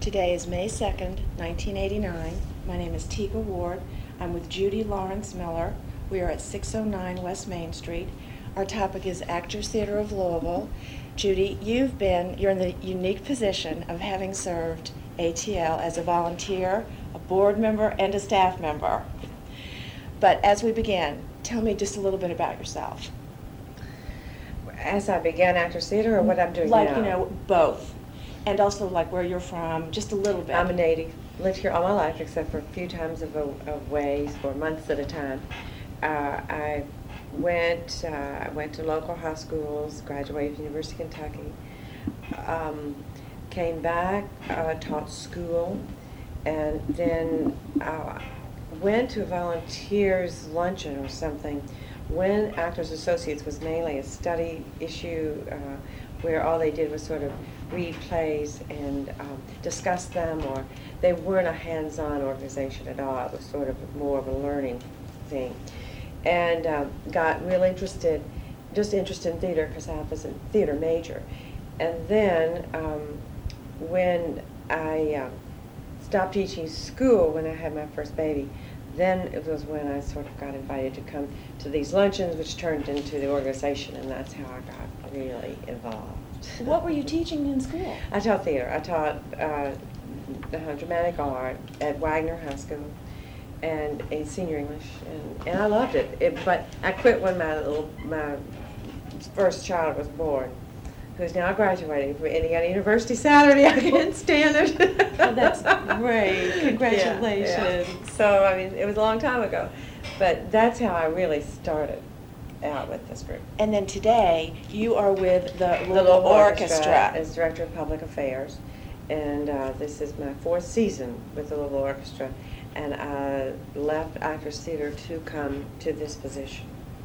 Today is May 2nd, 1989. My name is Tiga Ward. I'm with Judy Lawrence Miller. We are at 609 West Main Street. Our topic is Actors Theatre of Louisville. Judy, you're in the unique position of having served ATL as a volunteer, a board member, and a staff member. But as we begin, tell me just a little bit about yourself. As I began Actors Theatre, or what I'm doing now? Both. And also, where you're from, just a little bit. I'm a native. Lived here all my life, except for a few times away for months at a time. I went to local high schools, graduated from University of Kentucky, came back, taught school, and then went to a volunteers luncheon or something when Actors Associates was mainly a study issue where all they did was sort of read plays and discuss them, or they weren't a hands-on organization at all. It was sort of more of a learning thing. And got real interested in theater because I was a theater major. And then when I stopped teaching school, when I had my first baby, then it was when I sort of got invited to come to these luncheons, which turned into the organization, and that's how I got really involved. What were you teaching in school? I taught theater. I taught dramatic art at Wagner High School and in senior English, and I loved it. But I quit when my first child was born, who's now graduating from Indiana University Saturday. I can't stand it. Oh, that's great. Congratulations. Yeah. So, it was a long time ago. But that's how I really started out with this group. And then today, you are with the Louisville Orchestra. As Director of Public Affairs. And this is my fourth season with the Louisville Orchestra. And I left Actors Theatre to come to this position.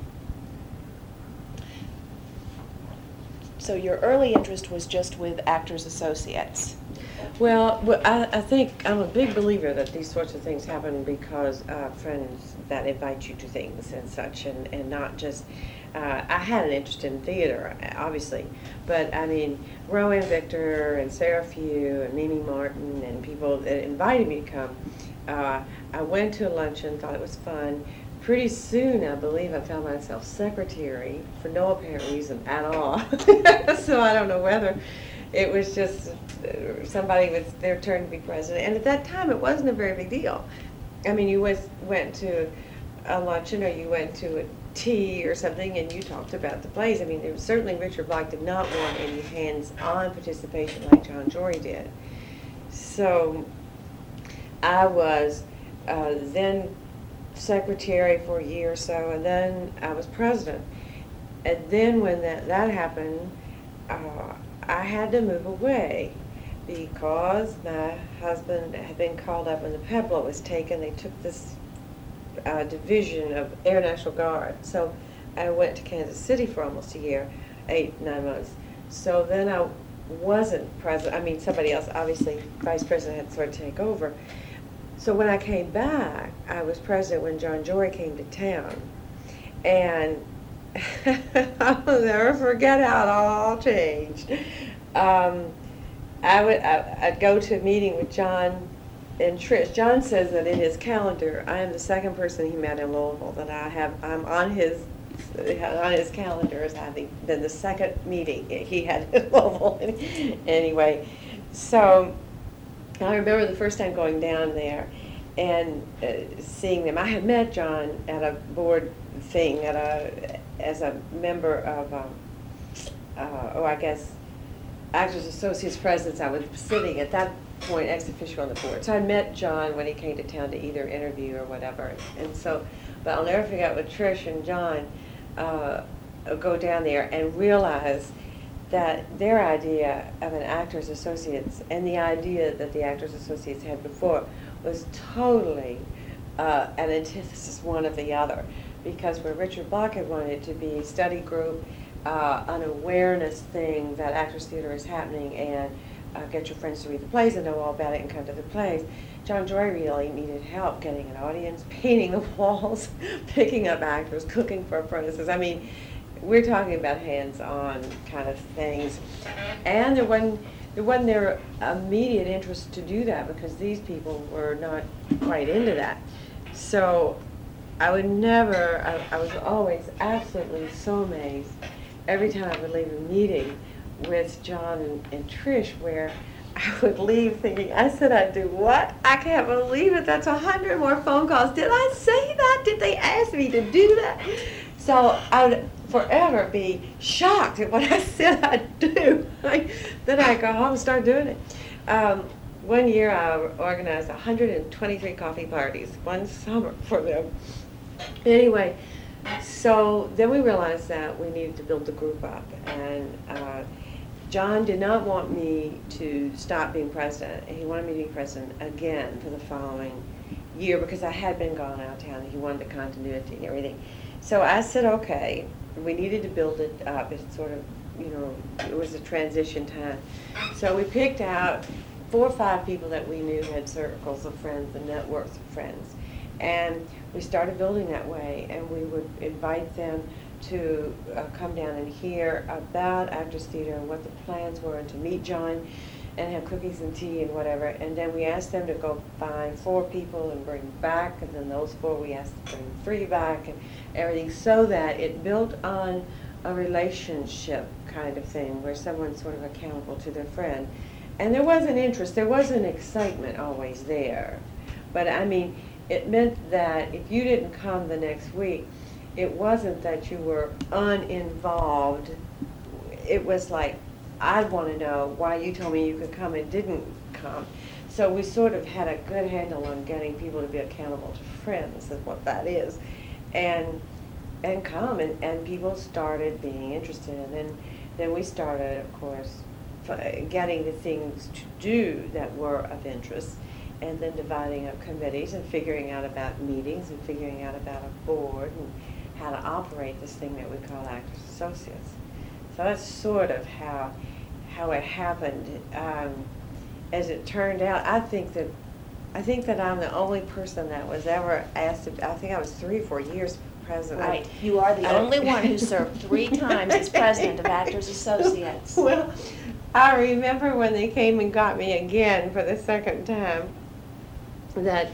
So your early interest was just with Actors Associates. Well, I think I'm a big believer that these sorts of things happen because friends that invite you to things and such, and not just, I had an interest in theater, obviously, but Rowan Victor and Sarah Few and Mimi Martin and people that invited me to come. I went to a luncheon, thought it was fun. Pretty soon, I believe, I found myself secretary for no apparent reason at all. So I don't know whether it was just somebody was their turn to be president. And at that time, it wasn't a very big deal. You went to a luncheon or you went to a tea or something and you talked about the plays. There was certainly Richard Block did not want any hands-on participation like John Jory did. So I was then secretary for a year or so, and then I was president. And then when that happened, I had to move away because my husband had been called up when the Pueblo was taken. They took this division of Air National Guard. So I went to Kansas City for almost a year, 8-9 months. So then I wasn't president. Somebody else, obviously, vice president had sort of take over. So when I came back, I was president when John Jory came to town. And I'll never forget how it all changed. I'd go to a meeting with John and Trish. John says that in his calendar, I am the second person he met in Louisville that I'm on his calendar as having been the second meeting he had in Louisville. Anyway, so I remember the first time going down there and seeing them. I had met John at a board thing as a member of, I guess, Actors Associates Presidents. I was sitting at that point ex officio on the board. So I met John when he came to town to either interview or whatever. And so, but I'll never forget with Trish and John go down there and realize that their idea of an Actors Associates and the idea that the Actors Associates had before was totally an antithesis one of the other. Because where Richard Block had wanted it to be a study group, an awareness thing that Actors Theatre is happening, and get your friends to read the plays and know all about it and come to the plays, John Jory really needed help getting an audience, painting the walls, picking up actors, cooking for apprentices. we're talking about hands-on kind of things. And there wasn't their immediate interest to do that because these people were not quite into that. So I would never, I was always absolutely so amazed every time I would leave a meeting with John and Trish where I would leave thinking, I said I'd do what? I can't believe it. That's 100 more phone calls. Did I say that? Did they ask me to do that? So I would forever be shocked at what I said I'd do. Then I go home and start doing it. One year I organized 123 coffee parties one summer for them. Anyway, so then we realized that we needed to build the group up, and John did not want me to stop being president. He wanted me to be president again for the following year because I had been gone out of town and he wanted the continuity and everything. So I said, okay, we needed to build it up. It's sort of, it was a transition time. So we picked out 4 or 5 people that we knew had circles of friends and networks of friends. And we started building that way, and we would invite them to come down and hear about Actors Theater and what the plans were, and to meet John and have cookies and tea and whatever. And then we asked them to go find 4 people and bring back, and then those 4 we asked to bring 3 back and everything, so that it built on a relationship kind of thing where someone's sort of accountable to their friend. And there was an interest, there was an excitement always there. But I mean, it meant that if you didn't come the next week, it wasn't that you were uninvolved. It was like, I want to know why you told me you could come and didn't come. So we sort of had a good handle on getting people to be accountable to friends, is what that is, and come, and people started being interested. And then we started, of course, getting the things to do that were of interest, and then dividing up committees and figuring out about meetings and figuring out about a board and how to operate this thing that we call Actors Associates. So that's sort of how it happened. As it turned out, I think that I'm the only person that was ever asked to, I think I was 3 or 4 years president. Right. You are the only one who served 3 times as president of Actors Associates. Well, I remember when they came and got me again for the second time, that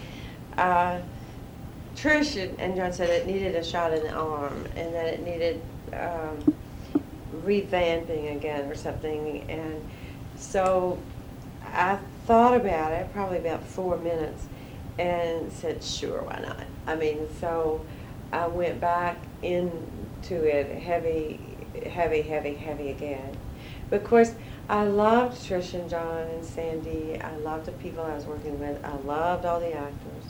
Trish and John said it needed a shot in the arm, and that it needed revamping again or something. And so I thought about it probably about 4 minutes and said, sure, why not? I mean, so I went back into it heavy again. But of course, I loved Trish and John and Sandy. I loved the people I was working with. I loved all the actors.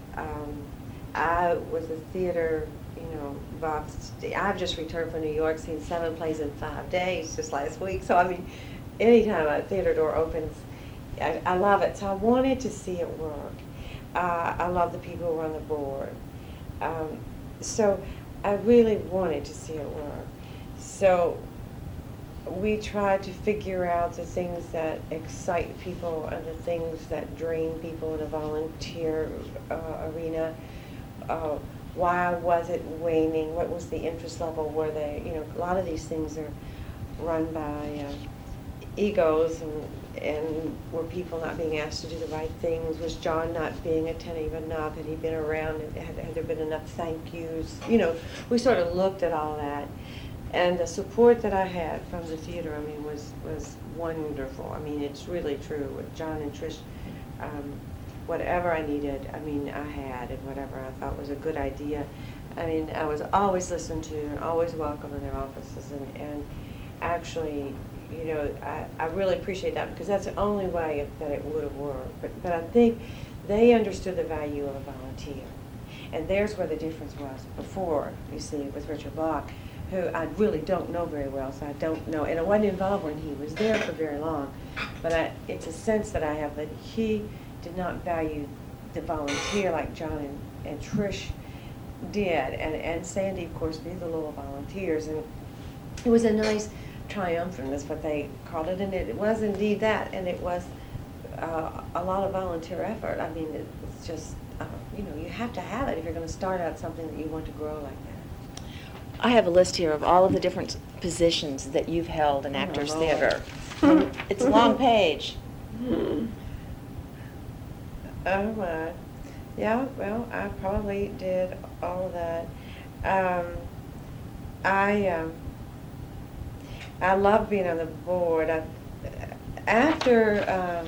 I was a theater, box. I've just returned from New York, seen 7 plays in 5 days just last week. So I mean, anytime a theater door opens, I love it. So I wanted to see it work. I love the people who were on the board. So I really wanted to see it work. So we try to figure out the things that excite people and the things that drain people in a volunteer arena. Why was it waning? What was the interest level? Were they, a lot of these things are run by egos, and were people not being asked to do the right things? Was John not being attentive enough? Had he been around? Had there been enough thank yous? We sort of looked at all that. And the support that I had from the theater, I mean, was wonderful. I mean, it's really true. With John and Trish, whatever I needed, I mean, I had, and whatever I thought was a good idea, I mean, I was always listened to and always welcome in their offices. And actually, I really appreciate that, because that's the only way that it would have worked. But I think they understood the value of a volunteer. And there's where the difference was before, you see, with Richard Block, who I really don't know very well, so I don't know. And I wasn't involved when he was there for very long. But it's a sense that I have that he did not value the volunteer like John and Trish did. And Sandy, of course, being the little volunteers. And it was a nice triumvirate, that's what they called it. And it was indeed that. And it was a lot of volunteer effort. I mean, it's just, you have to have it if you're going to start out something that you want to grow like that. I have a list here of all of the different positions that you've held in Actors Lord. Theater. And it's a long page. Oh my. Yeah, well, I probably did all of that. I love being on the board. After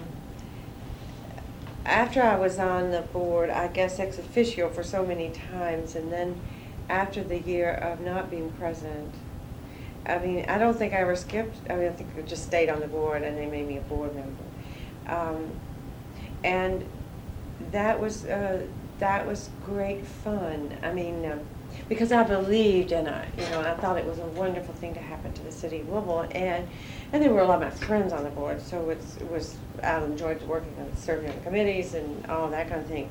I was on the board, I guess ex officio for so many times, and then after the year of not being president, I mean, I don't think I ever skipped. I mean, I think I just stayed on the board, and they made me a board member. And that was great fun. I mean, because I believed, and I thought it was a wonderful thing to happen to the city of Louisville, and there were a lot of my friends on the board, so it was I enjoyed working on serving on committees and all that kind of thing.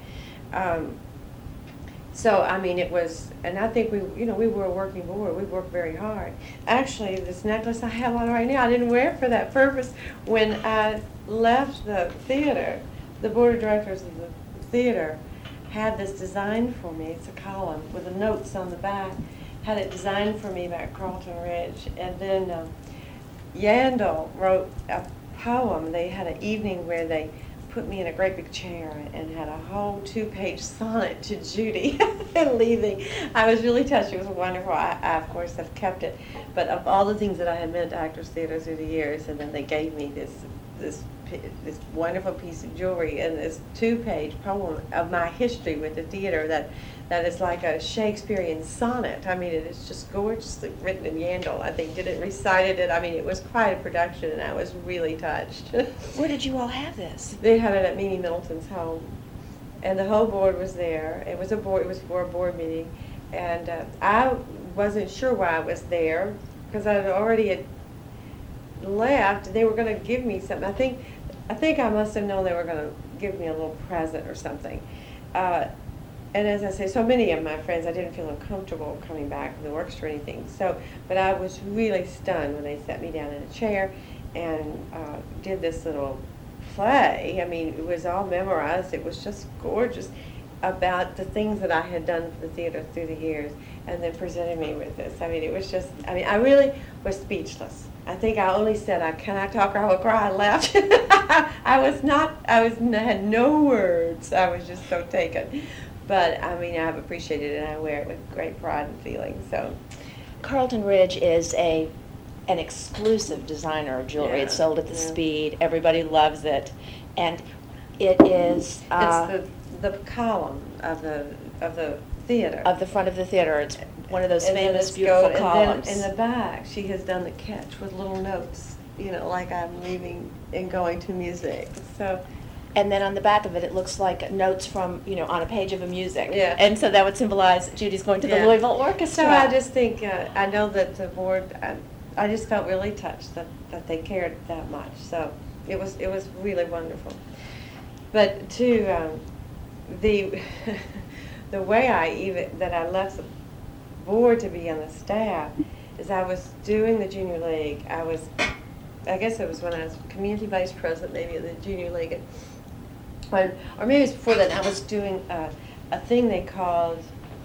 So I mean, it was, and I think we were a working board. We worked very hard. Actually, this necklace I have on right now, I didn't wear it for that purpose. When I left the theater, the board of directors of the theater had this designed for me. It's a column with the notes on the back. Had it designed for me by Carlton Ridge, and then Yandel wrote a poem. They had an evening where they put me in a great big chair and had a whole 2-page sonnet to Judy and leaving. I was really touched. It was wonderful. I of course have kept it, but of all the things that I had meant to Actors Theater through the years, and then they gave me this wonderful piece of jewelry and this 2-page poem of my history with the theater that is like a Shakespearean sonnet. I mean, it is just gorgeously written in Yandel. I think recited it. I mean, it was quite a production, and I was really touched. Where did you all have this? They had it at Mimi Middleton's home, and the whole board was there. It was for a board meeting, and I wasn't sure why I was there because I had left. They were going to give me something. I think I must have known they were going to give me a little present or something. And as I say, so many of my friends, I didn't feel uncomfortable coming back from the orchestra or anything. But I was really stunned when they set me down in a chair and did this little play. I mean, it was all memorized. It was just gorgeous about the things that I had done for the theater through the years, and then presented me with this. I mean, it was just, I really was speechless. I think I only said, can I talk or I will cry, and left. I had no words. I was just so taken. But, I mean, I've appreciated it, and I wear it with great pride and feeling, so. Carlton Ridge is an exclusive designer of jewelry. Yeah, It's sold at the yeah. Speed. Everybody loves it. And it is... It's the column of the theater. of the front of the theater. It's one of those And then famous, it's beautiful gold, columns. And then in the back, she has done the catch with little notes, like I'm leaving and going to music. So, And then on the back of it, it looks like notes from, on a page of a music. Yeah. And so that would symbolize Judy's going to the Yeah. Louisville Orchestra. So I just think, I know that the board, I just felt really touched that they cared that much. So it was really wonderful. But the way I left the board to be on the staff is I was doing the junior league. I guess it was when I was community vice president, maybe of the junior league. Or maybe it was before that. I was doing a thing they called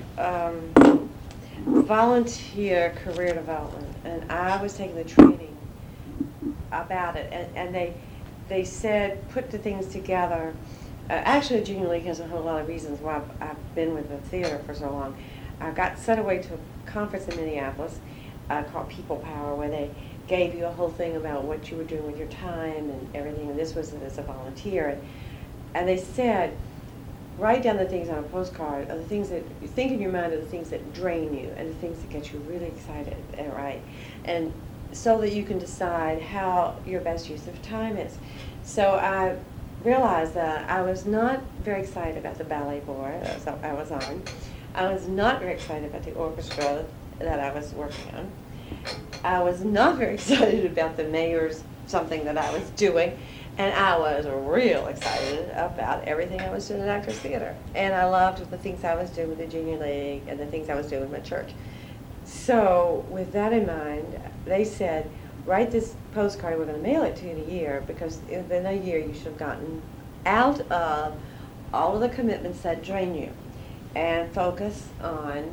volunteer career development, and I was taking the training about it. And they said put the things together. Actually, the junior league has a whole lot of reasons why I've been with the theater for so long. I got sent away to a conference in Minneapolis called People Power, where they gave you a whole thing about what you were doing with your time and everything, and this was as a volunteer. And they said, write down the things on a postcard, of the things that you think in your mind are the things that drain you and the things that get you really excited, right? And so that you can decide how your best use of time is. So I realized that I was not very excited about the ballet board I was on. I was not very excited about the orchestra that I was working on. I was not very excited about the mayor's something that I was doing. And I was real excited about everything I was doing at Actors Theater. And I loved the things I was doing with the Junior League and the things I was doing with my church. So with that in mind, they said, write this postcard, we're going to mail it to you in a year, because within a year you should have gotten out of all of the commitments that drain you and focus on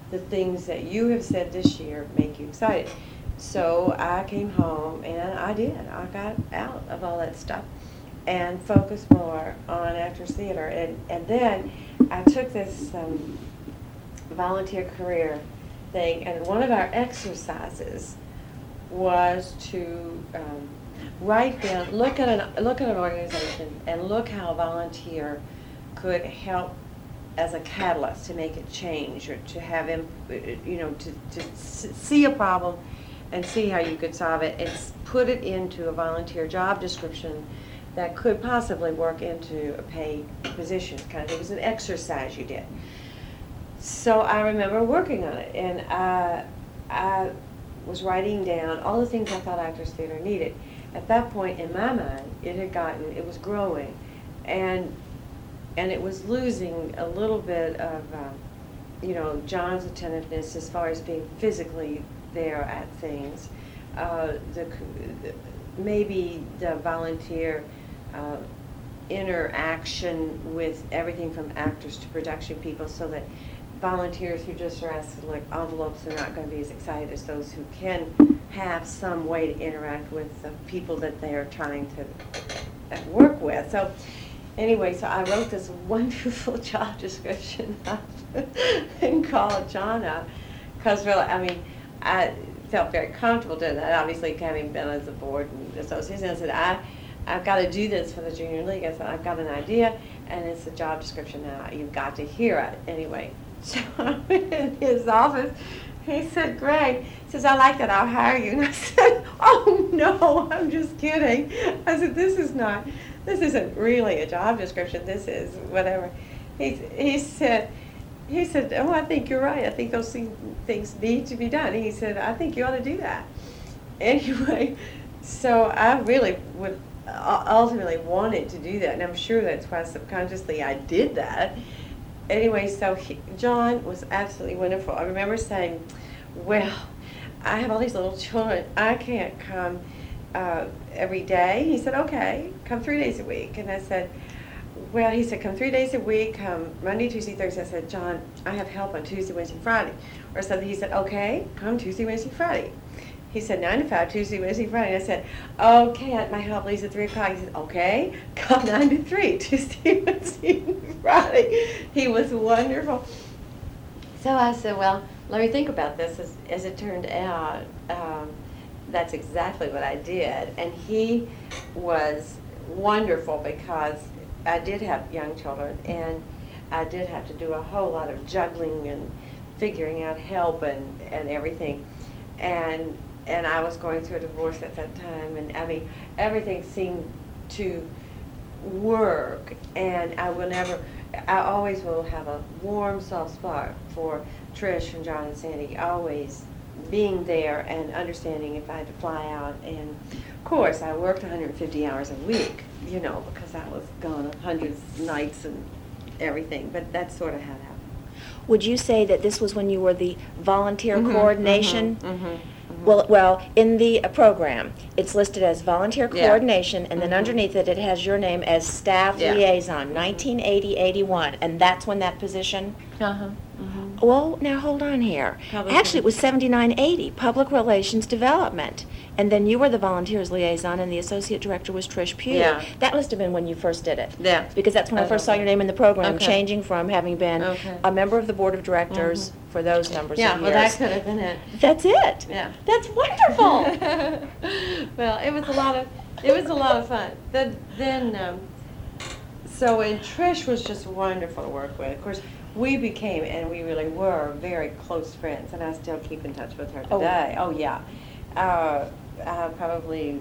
the things that you have said this year make you excited. So I came home and I did. I got out of all that stuff and focused more on Actors Theater. And then I took this volunteer career thing, and one of our exercises was to write down, look at an organization and look how a volunteer could help as a catalyst to make it change, or to have him, to see a problem and see how you could solve it, and put it into a volunteer job description that could possibly work into a paid position kind of thing. It was an exercise you did. So I remember working on it, and I was writing down all the things I thought Actors Theater needed. At that point in my mind, it was growing, and it was losing a little bit of, John's attentiveness as far as being physically there at things. Maybe the volunteer interaction with everything from actors to production people, so that volunteers who just are asked to lick envelopes are not going to be as excited as those who can have some way to interact with the people that they are trying to work with. So anyway, so I wrote this wonderful job description and called John up, because really, I felt very comfortable doing that, obviously having been as a board and association. I said, I've got to do this for the Junior League. I said, I've got an idea, and it's a job description now. You've got to hear it. Anyway, so I'm in his office. He said, great. He says, I like that. I'll hire you. And I said, oh, no, I'm just kidding. I said, this isn't really a job description. This is whatever. He said, oh, I think you're right. I think those things need to be done. He said, I think you ought to do that. Anyway, so I really would ultimately wanted to do that, and I'm sure that's why subconsciously I did that. Anyway, so John was absolutely wonderful. I remember saying, well, I have all these little children. I can't come every day. He said, okay, come 3 days a week. And I said, well, he said, come 3 days a week, come Monday, Tuesday, Thursday. I said, John, I have help on Tuesday, Wednesday, Friday. Or something. He said, okay, come Tuesday, Wednesday, Friday. He said, 9 to 5, Tuesday, Wednesday, Friday. And I said, okay, my help leaves at 3 o'clock. He said, okay, come 9 to 3, Tuesday, Wednesday, Friday. He was wonderful. So I said, well, let me think about this. As it turned out, that's exactly what I did. And he was wonderful, because I did have young children, and I did have to do a whole lot of juggling and figuring out help and everything. And I was going through a divorce at that time, and everything seemed to work, and I always will have a warm, soft spot for Trish and John and Sandy, always being there and understanding if I had to fly out. And of course, I worked 150 hours a week, because I was gone 100 nights and everything, but that's sort of how it happened. Would you say that this was when you were the volunteer coordination? Mm-hmm. Well, in the program, it's listed as volunteer coordination, and then Mm-hmm. underneath it, it has your name as staff liaison, 1980-81, and that's when that position? Uh-huh. Mm-hmm. Well, now hold on here. Actually, it was 7980, Public Relations Development. And then you were the volunteers liaison, and the associate director was Trish Pugh. Yeah. That must have been when you first did it. Yeah. Because that's when I first saw your name in the program, Okay. changing from having been a member of the board of directors for those numbers of years. Yeah, well, that could have been it. That's it. Yeah. That's wonderful. Well, it was a lot of fun. So Trish was just wonderful to work with. Of course, we became, and we really were, very close friends, and I still keep in touch with her today. Oh yeah. Probably,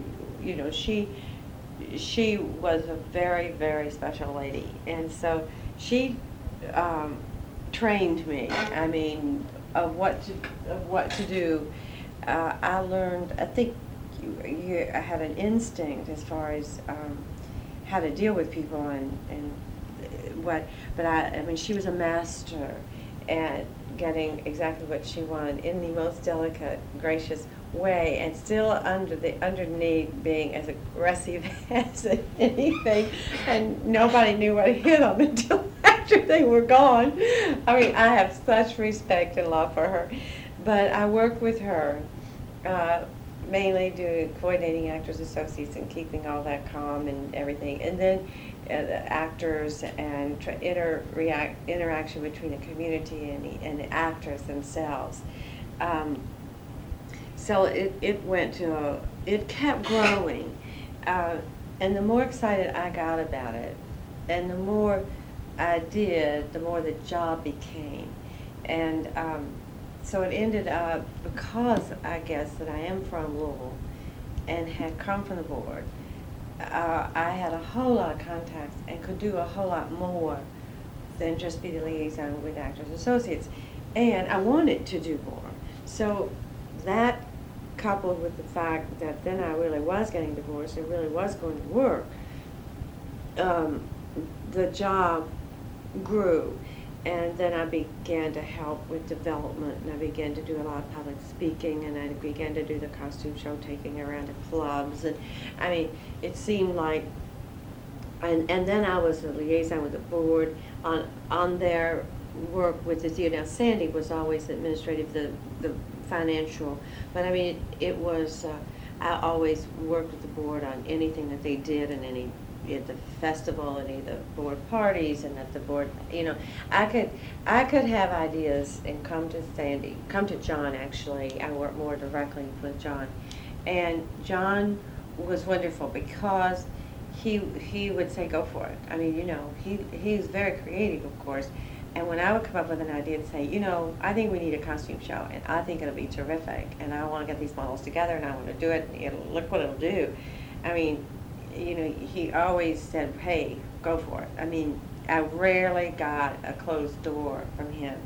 she was a very, very special lady, and so she trained me. Of what to do. I learned. I think I had an instinct as far as how to deal with people and what. But she was a master at getting exactly what she wanted in the most delicate, gracious way, and still underneath being as aggressive as anything, and nobody knew what hit them until after they were gone. I mean, I have such respect and love for her. But I worked with her, mainly doing coordinating actors, associates, and keeping all that calm and everything. And then the actors and interaction between the community and the actors themselves. So it went to, it kept growing. And the more excited I got about it, and the more I did, the more the job became. And so it ended up, because I guess that I am from Louisville and had come from the board, I had a whole lot of contacts and could do a whole lot more than just be the liaison with Actors Associates. And I wanted to do more. So that, coupled with the fact that then I really was getting divorced and really was going to work, the job grew. And then I began to help with development, and I began to do a lot of public speaking, and I began to do the costume show, taking around to clubs. And I mean, it seemed like, and then I was a liaison with the board on their work with the theater. Now, Sandy was always administrative, the financial, but I mean, it was, I always worked with the board on anything that they did, and at the festival, and the board parties, and at the board, I could have ideas and come to John. Actually, I worked more directly with John, and John was wonderful because he would say, go for it. I mean, he's very creative, of course. And when I would come up with an idea and say, I think we need a costume show, and I think it'll be terrific, and I want to get these models together, and I want to do it, and look what it'll do. I mean, he always said, hey, go for it. I mean, I rarely got a closed door from him.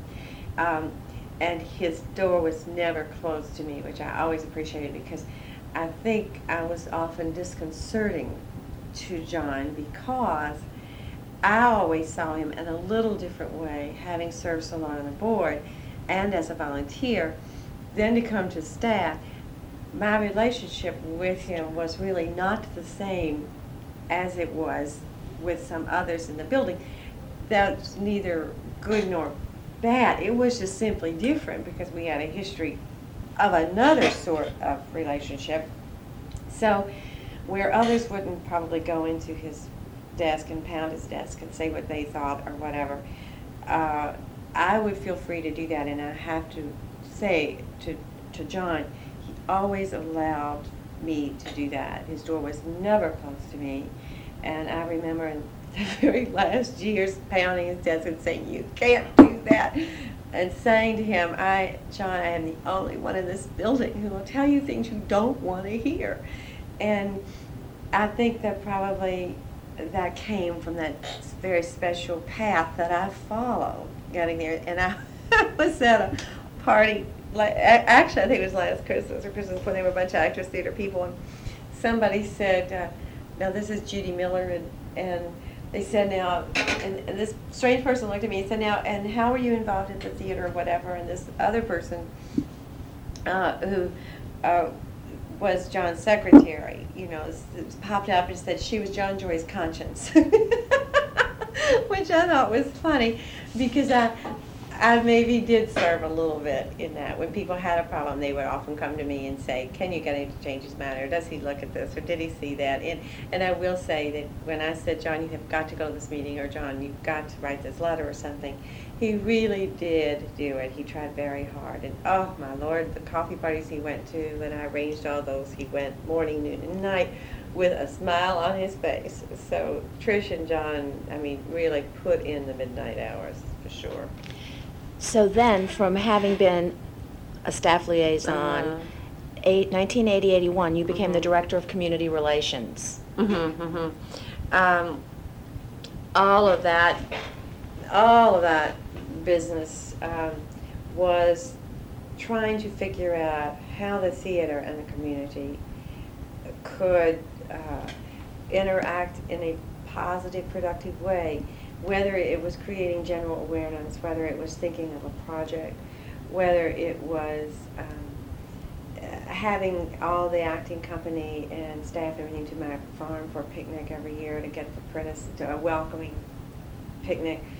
And his door was never closed to me, which I always appreciated, because I think I was often disconcerting to John because I always saw him in a little different way, having served so long on the board and as a volunteer, then to come to staff. My relationship with him was really not the same as it was with some others in the building. That's neither good nor bad. It was just simply different because we had a history of another sort of relationship. So where others wouldn't probably go into his desk and pound his desk and say what they thought or whatever, I would feel free to do that. And I have to say to John, he always allowed me to do that. His door was never closed to me. And I remember in the very last years pounding his desk and saying, you can't do that. And saying to him, John, I am the only one in this building who will tell you things you don't want to hear. And I think that probably that came from that very special path that I followed getting there. And I was at a party, actually I think it was last Christmas or Christmas, when there were a bunch of Actors Theater people, and somebody said, now this is Judy Miller, and they said, now, and this strange person looked at me and said, now, and how were you involved in the theater or whatever? And this other person who was John's secretary, popped up and said she was John Joy's conscience, which I thought was funny because I maybe did serve a little bit in that. When people had a problem, they would often come to me and say, can you get him to change his mind, or does he look at this, or did he see that? And I will say that when I said, John, you have got to go to this meeting, or John, you've got to write this letter or something, he really did do it. He tried very hard. And oh my Lord, the coffee parties he went to, and I arranged all those, he went morning, noon, and night with a smile on his face. So Trish and John, I mean, really put in the midnight hours, for sure. So then, from having been a staff liaison, 1980-81, you became the Director of Community Relations. All of that business was trying to figure out how the theater and the community could interact in a positive, productive way. Whether it was creating general awareness, whether it was thinking of a project, whether it was having all the acting company and staff and everything to my farm for a picnic every year to get the apprentice to a welcoming picnic.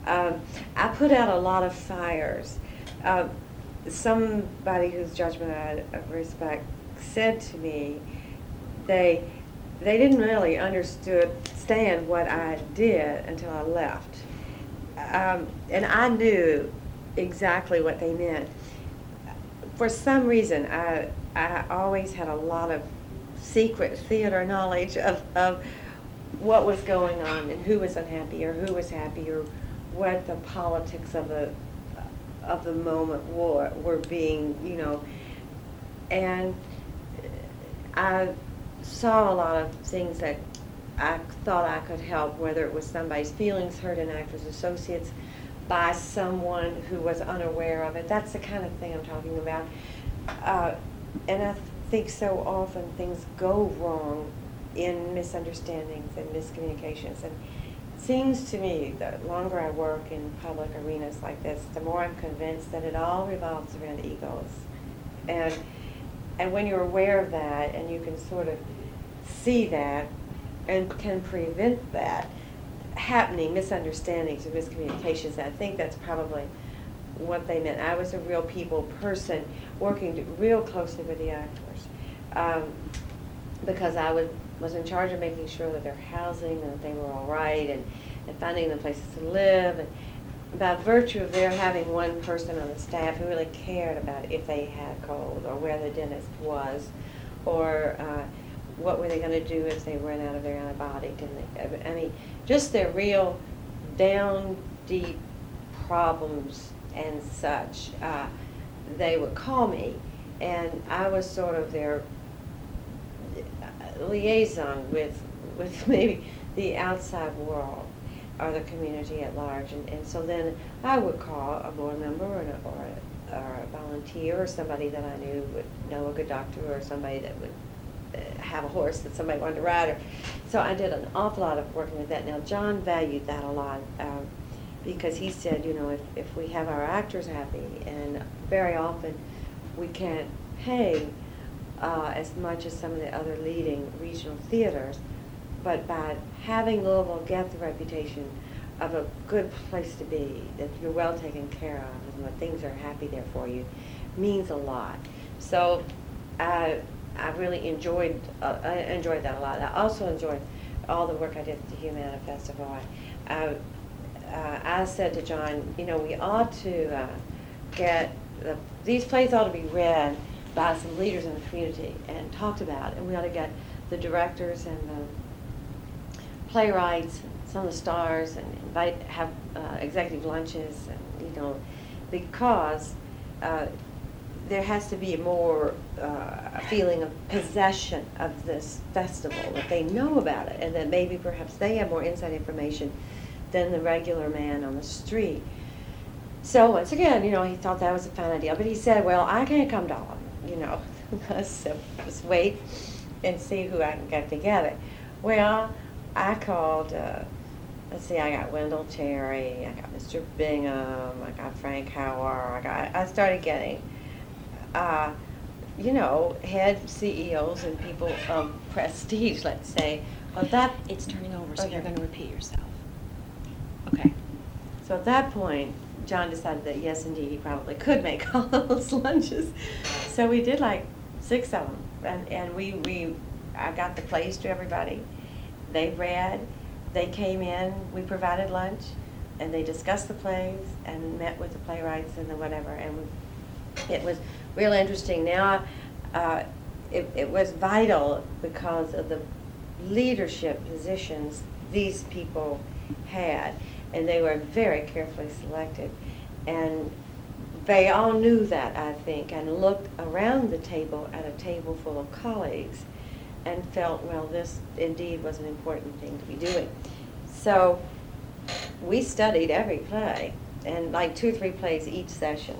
I put out a lot of fires. Somebody whose judgment I respect said to me, they didn't really understand what I did until I left. And I knew exactly what they meant. For some reason, I always had a lot of secret theater knowledge of what was going on and who was unhappy or who was happy or what the politics of the moment were being, and I saw a lot of things that I thought I could help, whether it was somebody's feelings hurt in Actors Associates by someone who was unaware of it. That's the kind of thing I'm talking about. And I think so often things go wrong in misunderstandings and miscommunications. And it seems to me the longer I work in public arenas like this, the more I'm convinced that it all revolves around egos. And when you're aware of that and you can sort of see that and can prevent that happening, misunderstandings and miscommunications, I think that's probably what they meant. I was a real people person working real closely with the actors because I was in charge of making sure that their housing and that they were all right and finding them places to live. And by virtue of their having one person on the staff who really cared about if they had a cold or where the dentist was or what were they going to do if they ran out of their antibiotic. I mean, just their real down deep problems and such, they would call me, and I was sort of their liaison with maybe the outside world or the community at large. And so then I would call a board member or a volunteer or somebody that I knew would know a good doctor or somebody that would have a horse that somebody wanted to ride. So I did an awful lot of working with that. Now, John valued that a lot because he said, if we have our actors happy, and very often we can't pay as much as some of the other leading regional theaters, but by having Louisville get the reputation of a good place to be, that you're well taken care of, and when things are happy there for you, means a lot. So I really enjoyed that a lot. I also enjoyed all the work I did at the Humana Festival. I said to John, we ought to these plays ought to be read by some leaders in the community and talked about, and we ought to get the directors and the playwrights, and some of the stars, and have executive lunches, and because there has to be more a feeling of possession of this festival, that they know about it, and that maybe perhaps they have more inside information than the regular man on the street. So once again, he thought that was a fine idea, but he said, well, I can't come to all of them, so just wait and see who I can get together. Well, I called, I got Wendell Cherry, I got Mr. Bingham, I got Frank Howard, I started getting head CEOs and people of prestige, let's say. Well, it's turning over, so okay. You're going to repeat yourself. Okay. So at that point, John decided that yes, indeed, he probably could make all those lunches. So we did like 6 of them, and I got the plays to everybody. They read, they came in, we provided lunch, and they discussed the plays and met with the playwrights and the whatever, and it was real interesting. Now, it was vital because of the leadership positions these people had, and they were very carefully selected, and they all knew that, I think, and looked around the table at a table full of colleagues and felt, well, this indeed was an important thing to be doing. So we studied every play, and like 2 or 3 plays each session.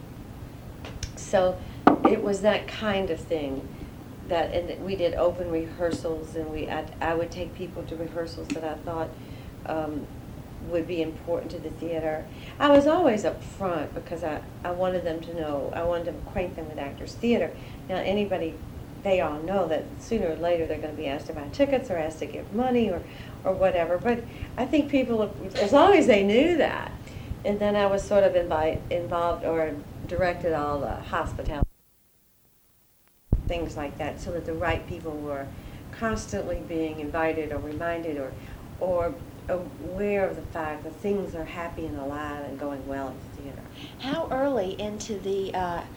So it was that kind of thing and we did open rehearsals, and I would take people to rehearsals that I thought would be important to the theater. I was always up front because I wanted them to know, I wanted to acquaint them with Actors Theater. Now, anybody they all know that sooner or later they're going to be asked to buy tickets or asked to give money or whatever. But I think people, as long as they knew that, and then I was sort of involved or directed all the hospitality, things like that, so that the right people were constantly being invited or reminded or aware of the fact that things are happy and alive and going well at the theater. How early into the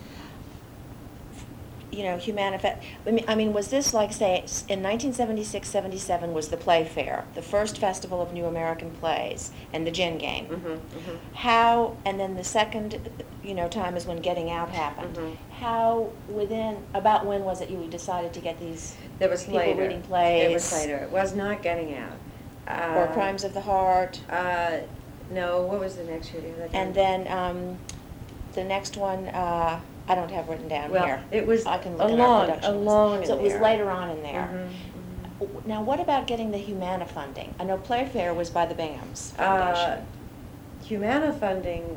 Humanifest, I mean, was this like, say, in 1976-77 was the Play Fair, the first festival of new American plays, and the Gin Game. Mm-hmm, mm-hmm. How, and then the second, time is when Getting Out happened. Mm-hmm. How, about when was it you decided to get these people later. reading plays? It was later. It was not Getting Out. Or Crimes of the Heart. No, what was the next year? And then the next one, I don't have written down here. It was I can look at our production list. So it was there. later on in there. Mm-hmm, mm-hmm. Now, what about getting the Humana funding? I know Playfair was by the BAMS Foundation. Humana funding,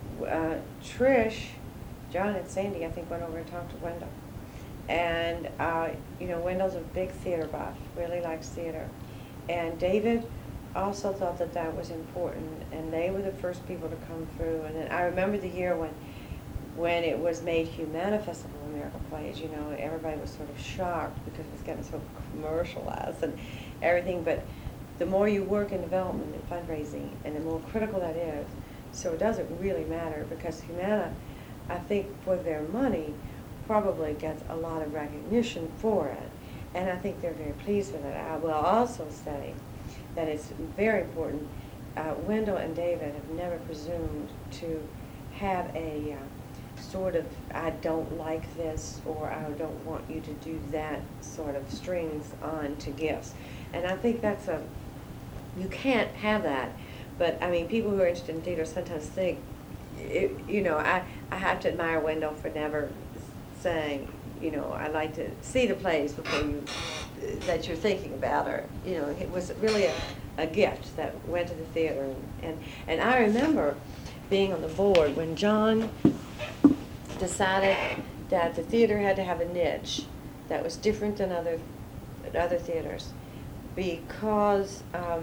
Trish, John and Sandy, I think, went over and talked to Wendell. And, Wendell's a big theater buff, really likes theater. And David also thought that that was important, and they were the first people to come through. And then I remember the year when it was made Humana Festival of American Plays, everybody was sort of shocked because it was getting so commercialized and everything. But the more you work in development and fundraising, and the more critical that is, so it doesn't really matter, because Humana, I think, for their money, probably gets a lot of recognition for it. And I think they're very pleased with it. I will also say that it's very important. Wendell and David have never presumed to have a sort of, I don't like this, or I don't want you to do that sort of strings on to gifts. And I think you can't have that. But, I mean, people who are interested in theater sometimes think, I have to admire Wendell for never saying, I'd like to see the plays before that you're thinking about, or, it was really a gift that went to the theater. And I remember being on the board when John decided that the theater had to have a niche that was different than other theaters, because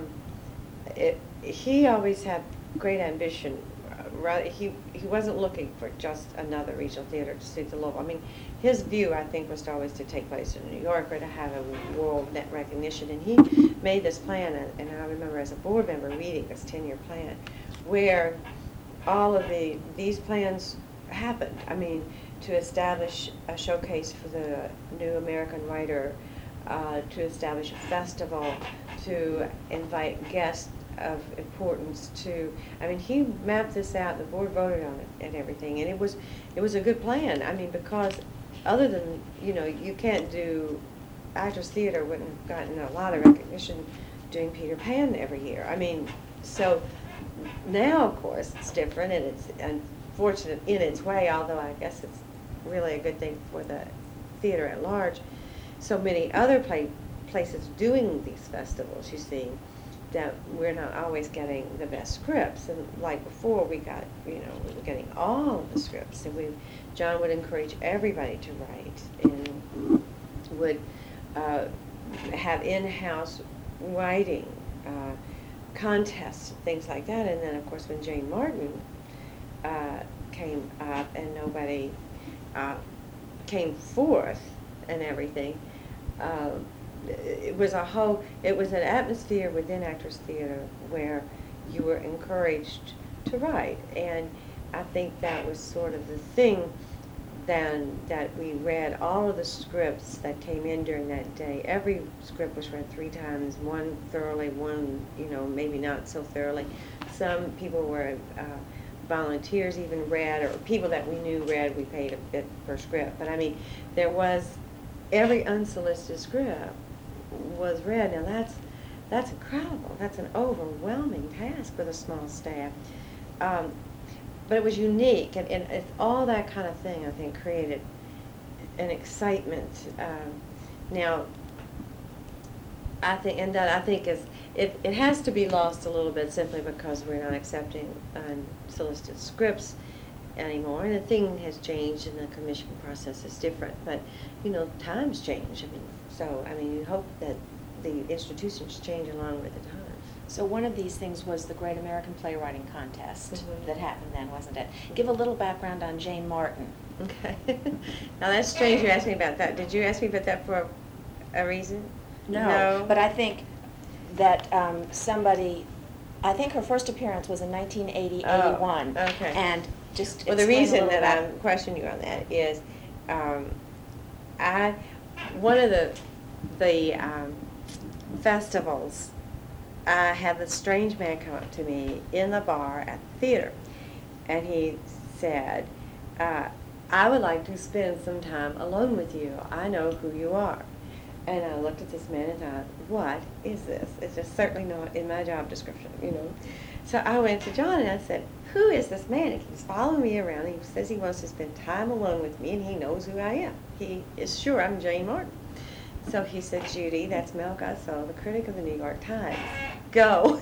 he always had great ambition. He wasn't looking for just another regional theater to suit the local. I mean, his view, I think, was always to take place in New York or to have a world net recognition. And he made this plan, and I remember as a board member reading this 10-year plan, where all of these plans happened. I mean, to establish a showcase for the new American writer, to establish a festival, to invite guests of importance, he mapped this out, the board voted on it and everything, and it was a good plan. I mean, because other than, you can't do, Actors Theater wouldn't have gotten a lot of recognition doing Peter Pan every year. I mean, so now, of course, it's different, and it's unfortunate in its way, although I guess it's really a good thing for the theater at large. So many other places doing these festivals, you see, that we're not always getting the best scripts. And like before, we got, we were getting all of the scripts. And John would encourage everybody to write, and would have in-house writing contests, things like that. And then, of course, when Jane Martin came up and nobody came forth and everything, it was an atmosphere within Actors Theater where you were encouraged to write. And I think that was sort of the thing then, that we read all of the scripts that came in during that day. Every script was read 3 times, one thoroughly, one, maybe not so thoroughly. Some people were volunteers even read, or people that we knew read. We paid a bit per script. But I mean, there was every unsolicited script was read. Now that's incredible. That's an overwhelming task with a small staff. But it was unique, and it's all that kind of thing, I think, created an excitement. Now, I think it has to be lost a little bit simply because we're not accepting unsolicited scripts anymore, and the thing has changed, and the commission process is different. But times change. I mean, so you hope that the institutions change along with the times. So one of these things was the Great American Playwriting Contest Mhm. that happened then, wasn't it? Give a little background on Jane Martin. Okay. Now that's strange you asked me about that. Did you ask me about that for a reason? No, but I think that I think her first appearance was in 1980-81. Okay. And just Well, the explain a reason little that about- I'm questioning you on that is, one of the festivals, I had this strange man come up to me in the bar at the theater, and he said, I would like to spend some time alone with you. I know who you are. And I looked at this man and thought, what is this? It's just certainly not in my job description, So I went to John and I said, who is this man? He keeps following me around. He says he wants to spend time alone with me, and he knows who I am. He is sure I'm Jane Martin. So he said, Judy, that's Mel Gussow, the critic of the New York Times. Go.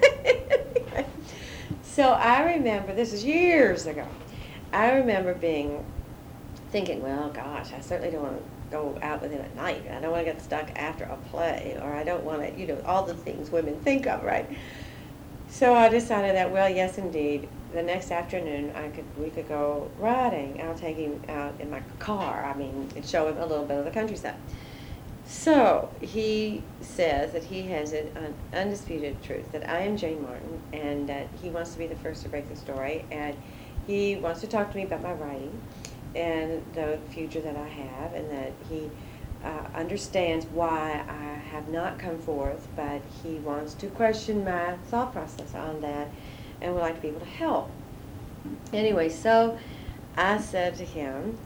So I remember, this is years ago, I remember thinking, well, gosh, I certainly don't want to go out with him at night. I don't want to get stuck after a play, or I don't want to, all the things women think of, right? So I decided that, well, yes, indeed, the next afternoon we could go riding. I'll take him out in my car, and show him a little bit of the countryside. So he says that he has an undisputed truth, that I am Jane Martin, and that he wants to be the first to break the story, and he wants to talk to me about my writing and the future that I have, and that he understands why I have not come forth, but he wants to question my thought process on that and would like to be able to help. Anyway, so I said to him,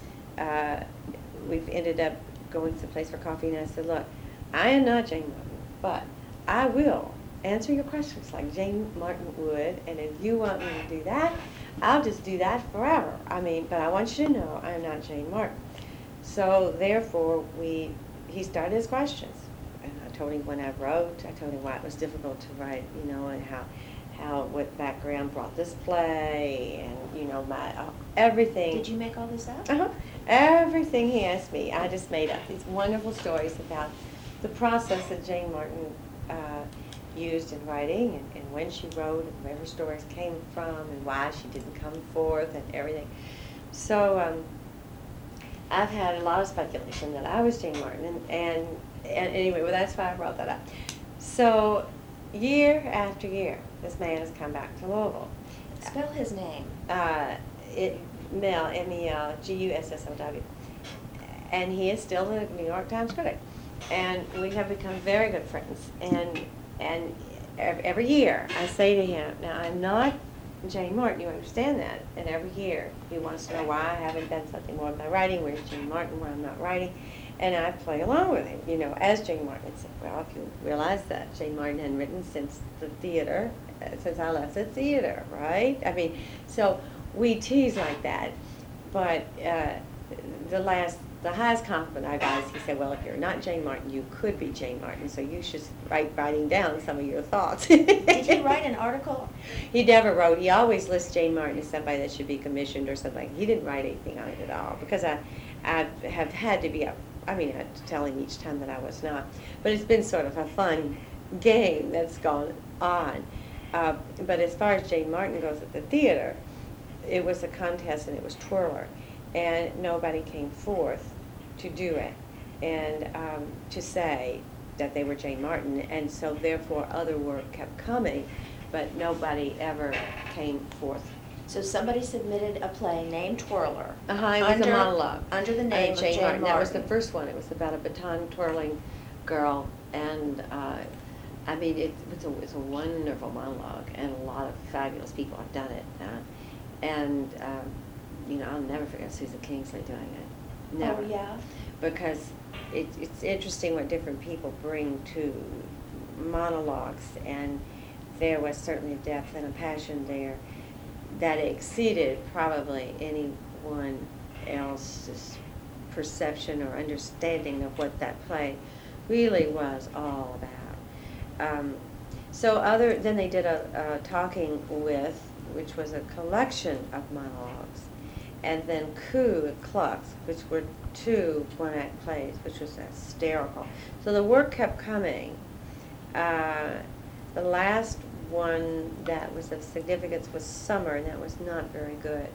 we've ended up going to the place for coffee, and I said, look, I am not Jane Martin, but I will answer your questions like Jane Martin would, and if you want me to do that, I'll just do that forever. But I want you to know I am not Jane Martin. So therefore, he started his questions, and I told him when I wrote, I told him why it was difficult to write, and what background brought this play, and my everything. Did you make all this up? Uh-huh. Everything he asked me, I just made up these wonderful stories about the process that Jane Martin used in writing, and when she wrote, and where her stories came from, and why she didn't come forth, and everything. So I've had a lot of speculation that I was Jane Martin, and anyway, well, that's why I brought that up. So year after year, this man has come back to Louisville. Spell his name. Mel, M-E-L-G-U-S-S-O-W. And he is still the New York Times critic. And we have become very good friends. And every year I say to him, now I'm not Jane Martin, you understand that? And every year he wants to know why I haven't done something more with my writing, where's Jane Martin, why I'm not writing. And I play along with him, as Jane Martin. Said, well, if you realize that Jane Martin hadn't written since the theater, since I left the theater, right? So we tease like that. But the highest compliment I got is he said, well, if you're not Jane Martin, you could be Jane Martin, so you should writing down some of your thoughts. Did he write an article? He never wrote. He always lists Jane Martin as somebody that should be commissioned or something. He didn't write anything on it at all, because I have had to be I had to tell him each time that I was not. But it's been sort of a fun game that's gone on. But as far as Jane Martin goes at the theater, it was a contest, and it was Twirler. And nobody came forth to do it and to say that they were Jane Martin. And so therefore other work kept coming, but nobody ever came forth. So somebody submitted a play named Twirler. It was a monologue. Under the name of Jane Martin. That was the first one. It was about a baton twirling girl, and it's a wonderful monologue, and a lot of fabulous people have done it. I'll never forget Susan Kingsley doing it. Never. Oh, yeah? Because it's interesting what different people bring to monologues, and there was certainly a depth and a passion there that exceeded probably anyone else's perception or understanding of what that play really was all about. Then they did a Talking With, which was a collection of monologues. and then Coup at Clucks, which were two one-act plays, which was hysterical. So the work kept coming. The last one that was of significance was Summer, and that was not very good.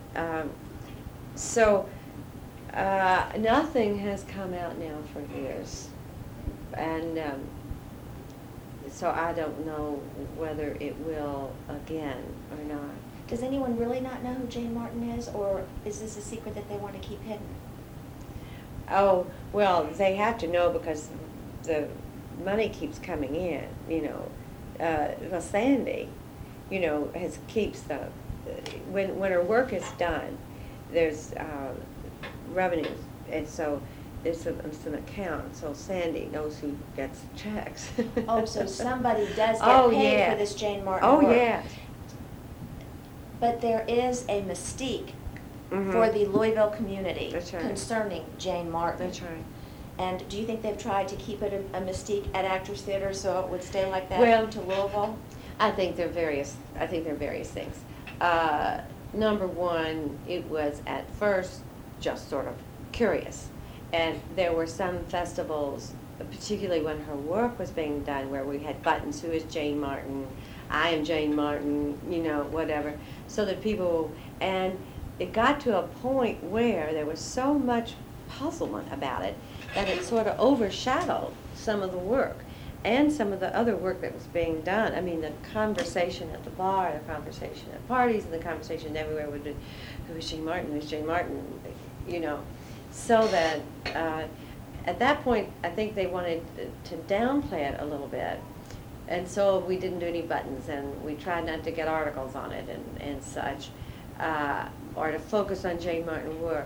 Nothing has come out now for years, and so I don't know whether it will again or not. Does anyone really not know who Jane Martin is, or is this a secret that they want to keep hidden? Oh, well, they have to know because the money keeps coming in, well, Sandy, keeps when her work is done, there's revenues, and so there's some account, so Sandy knows who gets checks. Oh, so somebody does get paid yeah. for this Jane Martin Oh, work. yeah. But there is a mystique Mm-hmm. for the Louisville community That's right. concerning Jane Martin. That's right. And do you think they've tried to keep it a mystique at Actors Theater so it would stay like that Well, to Louisville? I think there are various things. Number one, it was at first just sort of curious, and there were some festivals, particularly when her work was being done, where we had buttons, who is Jane Martin, I am Jane Martin, whatever, so that people, and it got to a point where there was so much puzzlement about it that it sort of overshadowed some of the work and some of the other work that was being done. I mean, the conversation at the bar, the conversation at parties, and the conversation everywhere would be, who is Jane Martin, who's Jane Martin, so that at that point, I think they wanted to downplay it a little bit. And so we didn't do any buttons, and we tried not to get articles on it and such, or to focus on Jane Martin work.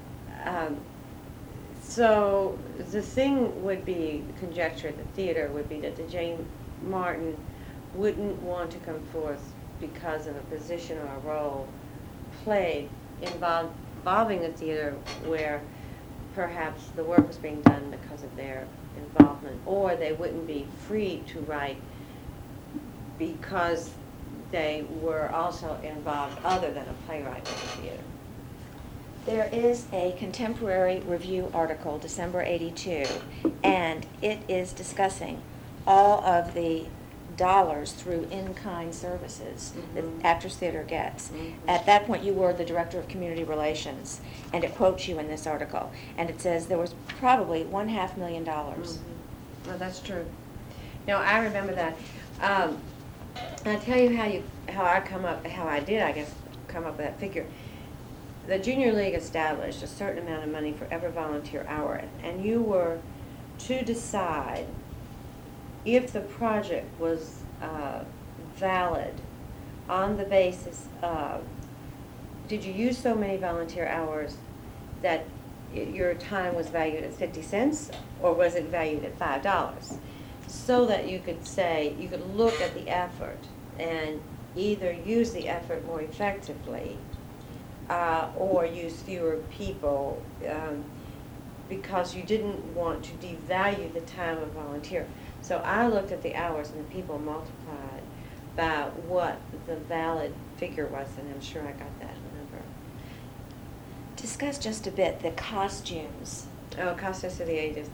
So the thing would be, conjecture at the theater would be that the Jane Martin wouldn't want to come forth because of a position or a role played involving the theater where perhaps the work was being done because of their involvement, or they wouldn't be free to write because they were also involved other than a playwright with the theater. There is a Contemporary Review article, December '82, and it is discussing all of the dollars through in-kind services that Actors Theater gets. At that point, you were the Director of Community Relations, and it quotes you in this article. And it says there was probably $500,000. Well, that's true. No, I remember that. I'll tell you how I come up with that figure. The Junior League established a certain amount of money for every volunteer hour, and you were to decide if the project was valid on the basis of, did you use so many volunteer hours that your time was valued at 50 cents, or was it valued at $5? So that you could say, you could look at the effort and either use the effort more effectively or use fewer people because you didn't want to devalue the time of volunteer. So I looked at the hours and the people multiplied by what the valid figure was, and I'm sure I got that number. Discuss just a bit the costumes. Oh, costumes of the ages.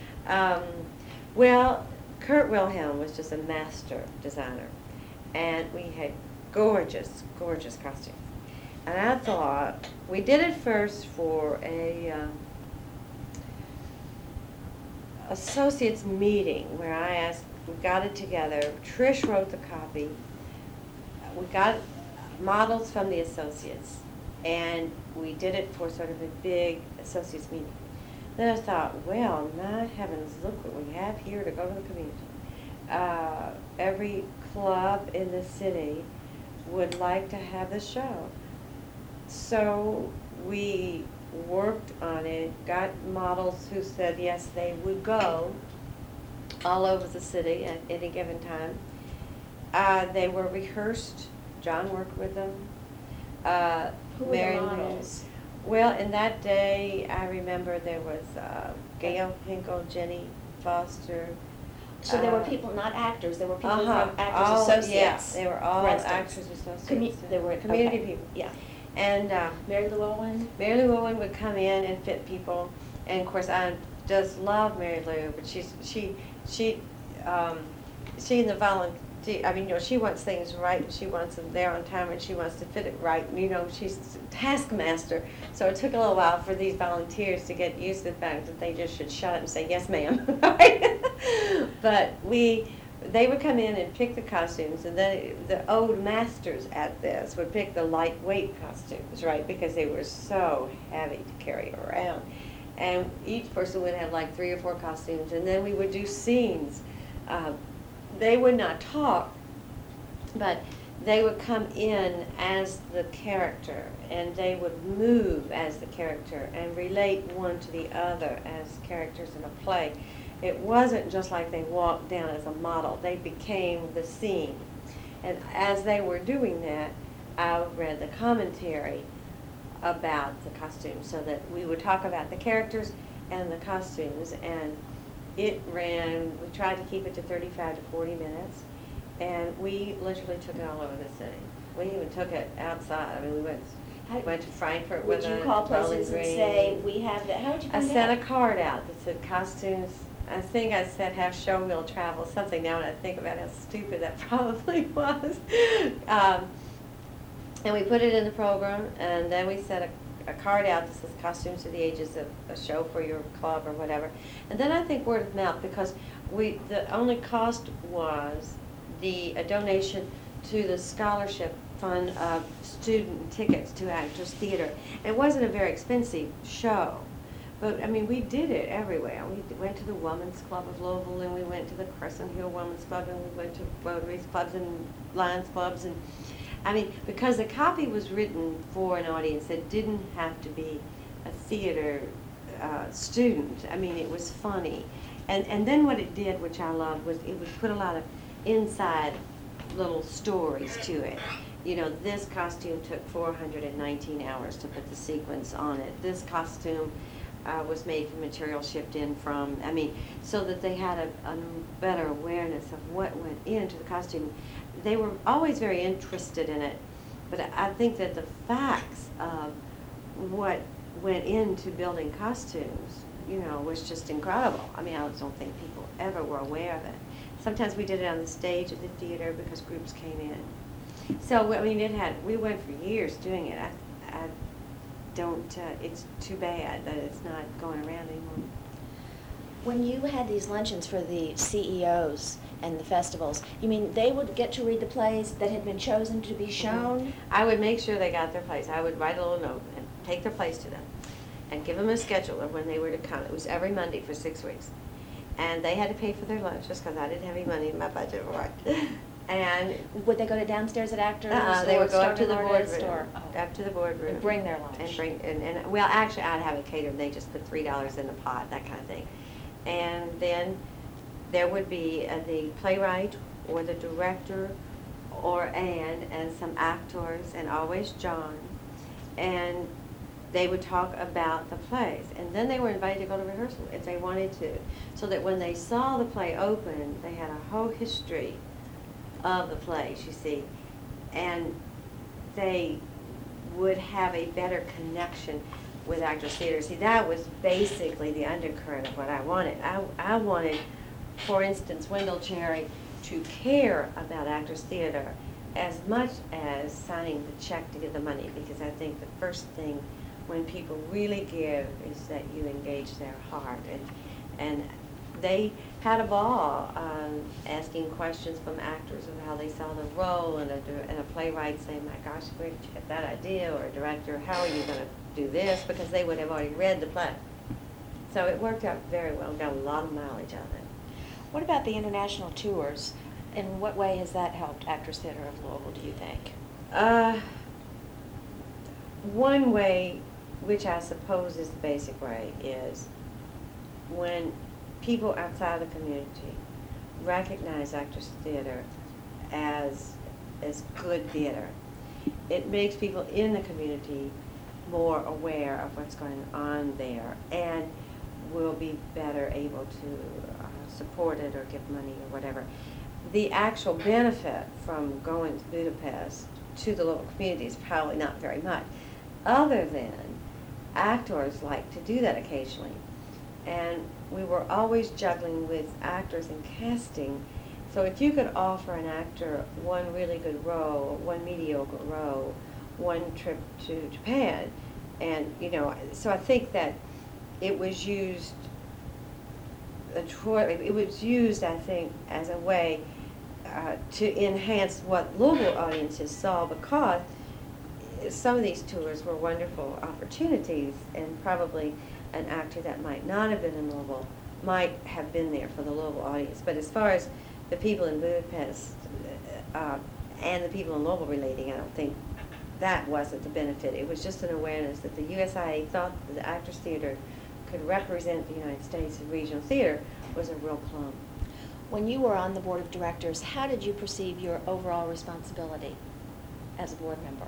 Well, Kurt Wilhelm was just a master designer, and we had gorgeous, gorgeous costumes. And I thought, we did it first for a associates meeting where we got it together. Trish wrote the copy. We got models from the associates, and we did it for sort of a big associates meeting. Then I thought, well, my heavens, look what we have here to go to the community. Every club in the city would like to have the show. So we worked on it, got models who said yes, they would go all over the city at any given time. They were rehearsed. John worked with them. Who were the models? Well, in that day, I remember there was Gail Hinkle, Jenny Foster. So there were people, not actors, there were people from Actors all, Associates. Yeah, they were all for instance. Actors Associates. They were community okay. people. Yeah. And Mary Llewellyn? Mary Lou Owen would come in and fit people, and of course I just love Mary Lou, but she in the volunteer. I mean, she wants things right, and she wants them there on time, and she wants to fit it right. She's taskmaster. So it took a little while for these volunteers to get used to the fact that they just should shut up and say, yes, ma'am. But they would come in and pick the costumes, and then the old masters at this would pick the lightweight costumes, right, because they were so heavy to carry around. And each person would have like 3 or 4 costumes, and then we would do scenes. They would not talk, but they would come in as the character, and they would move as the character and relate one to the other as characters in a play. It wasn't just like they walked down as a model. They became the scene. And as they were doing that, I read the commentary about the costumes, so that we would talk about the characters and the costumes, and it ran, we tried to keep it to 35 to 40 minutes, and we literally took it all over the city. We even took it outside. I mean, we went to Frankfurt with it. Would you call places and say, we have that? How would you find I out? sent a card out that said costumes. I think I said have show meal travel, something. Now when I think about how stupid that probably was. And we put it in the program, and then we sent a card out that says costumes to the ages of a show for your club or whatever. And then I think word of mouth, because the only cost was a donation to the scholarship fund of student tickets to Actors Theater. It wasn't a very expensive show, but I mean, we did it everywhere. We went to the Women's Club of Louisville, and we went to the Crescent Hill Women's Club, and we went to Rotary's clubs and Lions clubs, and I mean, because the copy was written for an audience that didn't have to be a theater student. I mean, it was funny. And then what it did, which I loved, was it would put a lot of inside little stories to it. This costume took 419 hours to put the sequins on it. This costume was made from material shipped in from, so that they had a better awareness of what went into the costume. They were always very interested in it, but I think that the facts of what went into building costumes, was just incredible. I don't think people ever were aware of it. Sometimes we did it on the stage at the theater because groups came in. So, we went for years doing it. I don't, it's too bad that it's not going around anymore. When you had these luncheons for the CEOs and the festivals, you mean they would get to read the plays that had been chosen to be shown? I would make sure they got their plays. I would write a little note and take their plays to them and give them a schedule of when they were to come. It was every Monday for 6 weeks. And they had to pay for their lunch just because I didn't have any money in my budget for it. And would they go to downstairs at Actors? They would go up to the Artist, boardroom. Up to the boardroom. And bring their lunch. And well, actually, I'd have it catered. They just put $3 in the pot, that kind of thing. And then there would be the playwright or the director or Anne and some actors, and always John. And they would talk about the plays. And then they were invited to go to rehearsal if they wanted to. So that when they saw the play open, they had a whole history of the plays, you see. And they would have a better connection with Actors Theater. See, that was basically the undercurrent of what I wanted. I wanted, for instance, Wendell Cherry to care about Actors Theater as much as signing the check to get the money, because I think the first thing when people really give is that you engage their heart. And they had a ball asking questions from actors of how they saw the role, and a playwright saying, my gosh, where did you get that idea? Or a director, how are you going to do this? Because they would have already read the play. So it worked out very well, got a lot of mileage out of it. What about the international tours? In what way has that helped Actors Theater of Louisville, do you think? One way, which I suppose is the basic way, is when people outside the community recognize Actors Theater as good theater, it makes people in the community more aware of what's going on there and will be better able to support it or give money or whatever. The actual benefit from going to Budapest to the local community is probably not very much. other than actors like to do that occasionally. And we were always juggling with actors and casting. So if you could offer an actor one really good role, one mediocre role, one trip to Japan, and so I think that it was used, I think, as a way to enhance what Louisville audiences saw, because some of these tours were wonderful opportunities, and probably an actor that might not have been in Louisville might have been there for the Louisville audience. But as far as the people in Budapest and the people in Louisville relating, I don't think that wasn't the benefit. It was just an awareness that the USIA thought that the Actors Theater could represent the United States in regional theater was a real plum. When you were on the board of directors, how did you perceive your overall responsibility as a board member?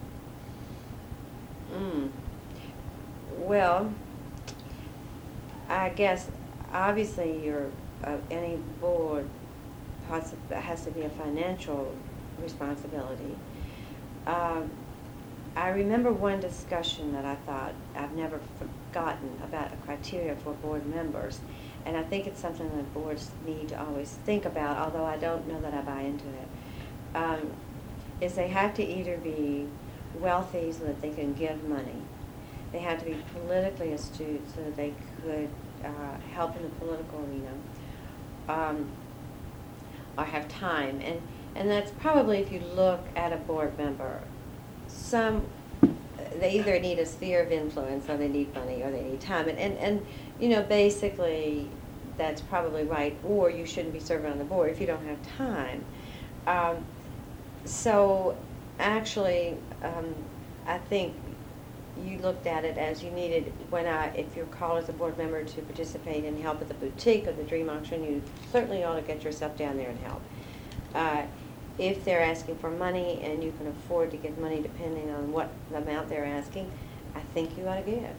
Well, I guess obviously any board has to be a financial responsibility. I remember one discussion that I thought I've never forgotten about a criteria for board members, and I think it's something that boards need to always think about, although I don't know that I buy into it, is they have to either be wealthy so that they can give money. They have to be politically astute so that they could help in the political arena, or have time. And that's probably, if you look at a board member, they either need a sphere of influence, or they need money, or they need time. And basically, that's probably right, or you shouldn't be serving on the board if you don't have time. So actually, I think you looked at it as you needed, if you're called as a board member to participate and help at the boutique or the dream auction, you certainly ought to get yourself down there and help. If they're asking for money and you can afford to give money depending on what amount they're asking, I think you ought to give.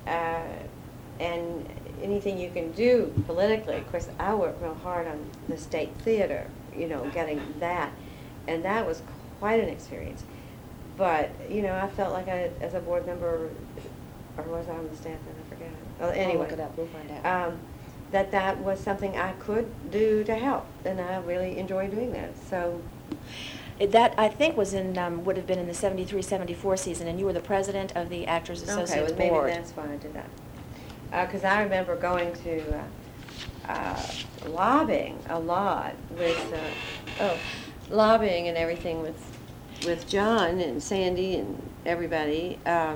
And anything you can do politically, of course, I worked real hard on the state theater, getting that, and that was quite an experience. But, I felt like as a board member, or was I on the staff, and I forget. Well, anyway. I'll look it up, we'll find out. That was something I could do to help, and I really enjoyed doing that. So That, I think, would have been in the 73-74 season, and you were the president of the Actors Associates maybe Board. That's why I did that. Because I remember going to lobbying a lot lobbying and everything with John and Sandy and everybody.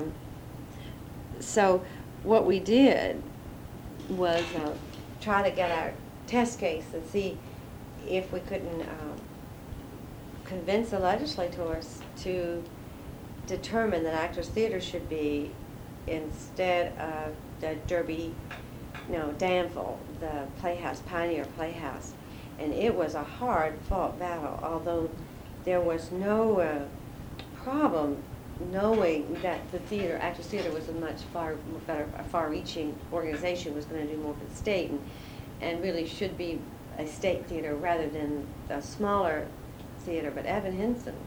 So what we did was try to get our test case and see if we couldn't convince the legislators to determine that Actors Theater should be, instead of the Danville, the Playhouse, Pioneer Playhouse. And it was a hard-fought battle, although there was no problem knowing that the theater, Actors Theater, was a much far-reaching organization, was going to do more for the state, and really should be a state theater rather than a smaller theater. But Evan Henson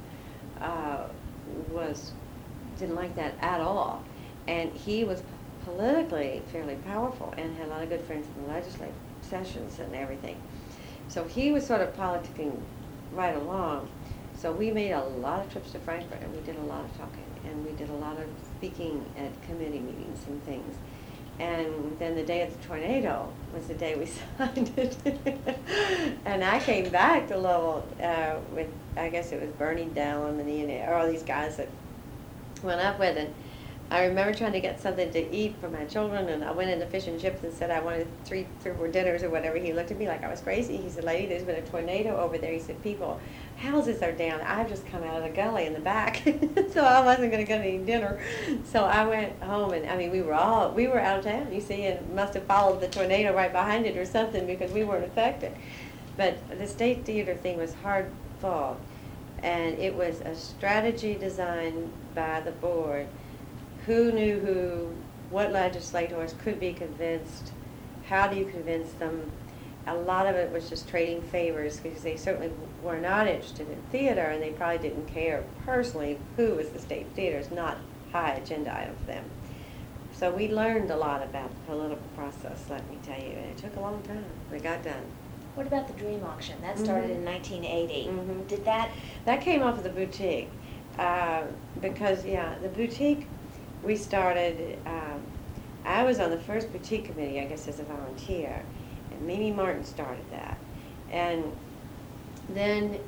didn't like that at all, and he was politically fairly powerful and had a lot of good friends in the legislative sessions and everything. So he was sort of politicking right along. So we made a lot of trips to Frankfurt, and we did a lot of talking, and we did a lot of speaking at committee meetings and things. And then the day of the tornado was the day we signed it. And I came back to Lowell with, I guess it was Bernie Dallin and all these guys that went up with it. I remember trying to get something to eat for my children, and I went into Fish and Chips and said I wanted three or four dinners or whatever. He looked at me like I was crazy. He said, "Lady, there's been a tornado over there." He said, "People, houses are down. I've just come out of the gully in the back." So I wasn't going to get any dinner. So I went home, and we were out of town, you see, and must have followed the tornado right behind it or something, because we weren't affected. But the state theater thing was hard fought, and it was a strategy designed by the board. Who knew what legislators could be convinced? How do you convince them? A lot of it was just trading favors, because they certainly were not interested in theater, and they probably didn't care personally who was the state theaters, not high agenda item for them. So we learned a lot about the political process, let me tell you, and it took a long time. We got done. What about the Dream Auction? That started in 1980. Did that? That came off of the boutique, because, the boutique, we started, I was on the first boutique committee, I guess, as a volunteer, and Mimi Martin started that. And then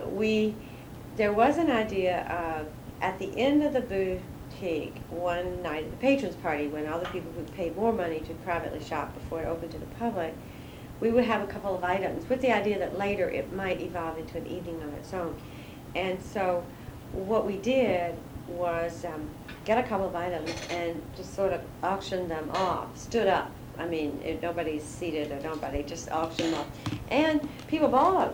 there was an idea of, at the end of the boutique, one night at the patrons party, when all the people who paid more money to privately shop before it opened to the public, we would have a couple of items with the idea that later it might evolve into an evening on its own. And so what we did was get a couple of items and just sort of auction them off, stood up. I mean, nobody's seated or nobody, just auction them off. And people bought them.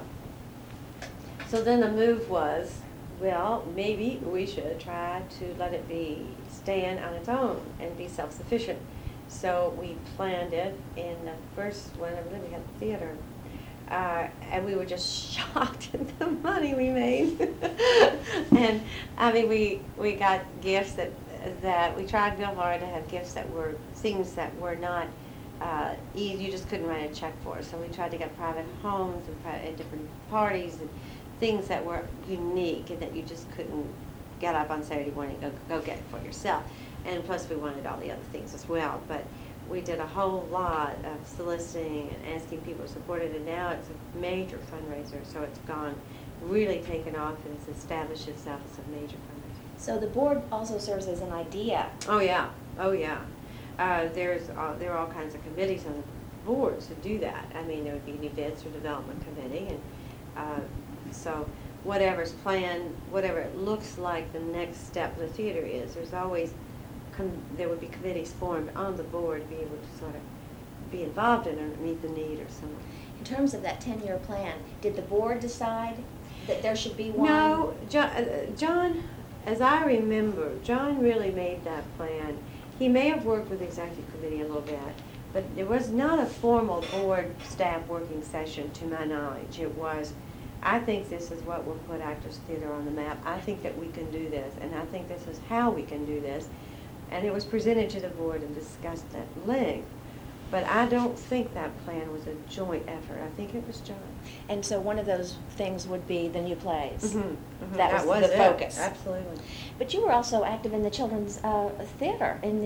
So then the move was, well, maybe we should try to let it stand on its own and be self-sufficient. So we planned it in the first one, I believe we had the theater. And we were just shocked at the money we made. And I mean, we got gifts that we tried real hard to have gifts that were things that were not easy. You just couldn't write a check for. So we tried to get private homes and different parties and things that were unique and that you just couldn't get up on Saturday morning and go get it for yourself. And plus we wanted all the other things as well. But we did a whole lot of soliciting and asking people to support it, and now it's a major fundraiser, so it's really taken off and it's established itself as a major fundraiser. So the board also serves as an idea. Oh yeah. There are all kinds of committees on the boards to do that. I mean, there would be an events or development committee, and so whatever's planned, whatever it looks like the next step of the theater is, there's always there would be committees formed on the board to be able to sort of be involved in or meet the need or something. In terms of that 10-year plan, did the board decide that there should be one? No, John, as I remember, John really made that plan. He may have worked with the executive committee a little bit, but there was not a formal board staff working session to my knowledge. It was, I think this is what will put Actors Theater on the map. I think that we can do this, and I think this is how we can do this. And it was presented to the board and discussed at length. But I don't think that plan was a joint effort. I think it was John. And so one of those things would be the new plays. That was the focus. Absolutely. But you were also active in the children's theater, in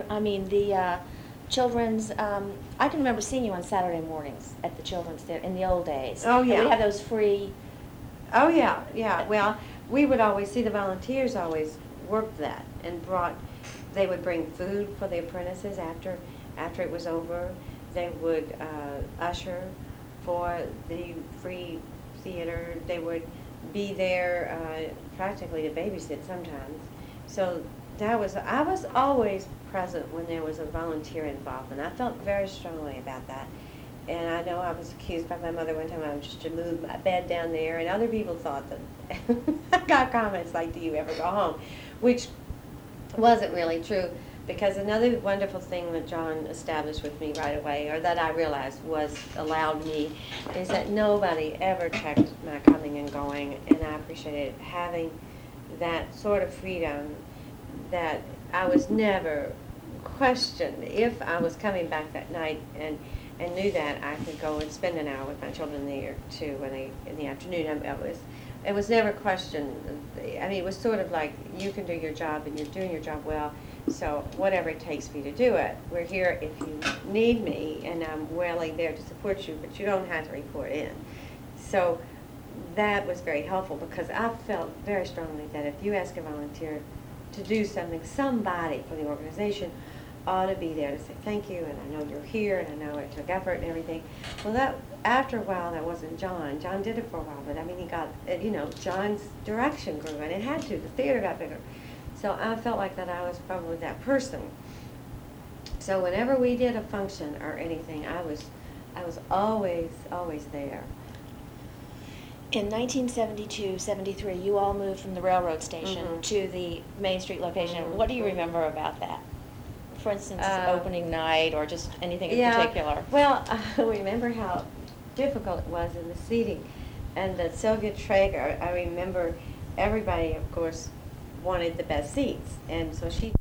the children's, I can remember seeing you on Saturday mornings at the children's theater in the old days. Oh, yeah. And we had those free. Oh, yeah. Well, we would always see the volunteers always worked that and they would bring food for the apprentices after it was over. They would usher for the free theater. They would be there practically to babysit sometimes. So I was always present when there was a volunteer involvement. I felt very strongly about that. And I know I was accused by my mother one time I was just to move my bed down there, and other people thought that I got comments like, "Do you ever go home?" Which wasn't really true, because another wonderful thing that John established with me right away, or that I realized allowed me, is that nobody ever checked my coming and going, and I appreciated having that sort of freedom, that I was never questioned if I was coming back that night and knew that I could go and spend an hour with my children there too in the afternoon. It was never questioned. I mean, it was sort of like, you can do your job and you're doing your job well, so whatever it takes for you to do it. We're here if you need me, and I'm willing there to support you, but you don't have to report in. So that was very helpful, because I felt very strongly that if you ask a volunteer to do something, somebody from the organization ought to be there to say thank you, and I know you're here, and I know it took effort and everything. Well, that after a while, that wasn't John. John did it for a while, but I mean, he got, John's direction grew, and it had to. The theater got bigger. So I felt like that I was probably that person. So whenever we did a function or anything, I was always there. In 1972-73, you all moved from the railroad station to the Main Street location. What do you remember about that? For instance, opening night, or just anything in particular? Well, I remember how difficult it was in the seating. And the Sylvia Traeger, I remember everybody, of course, wanted the best seats, and so she.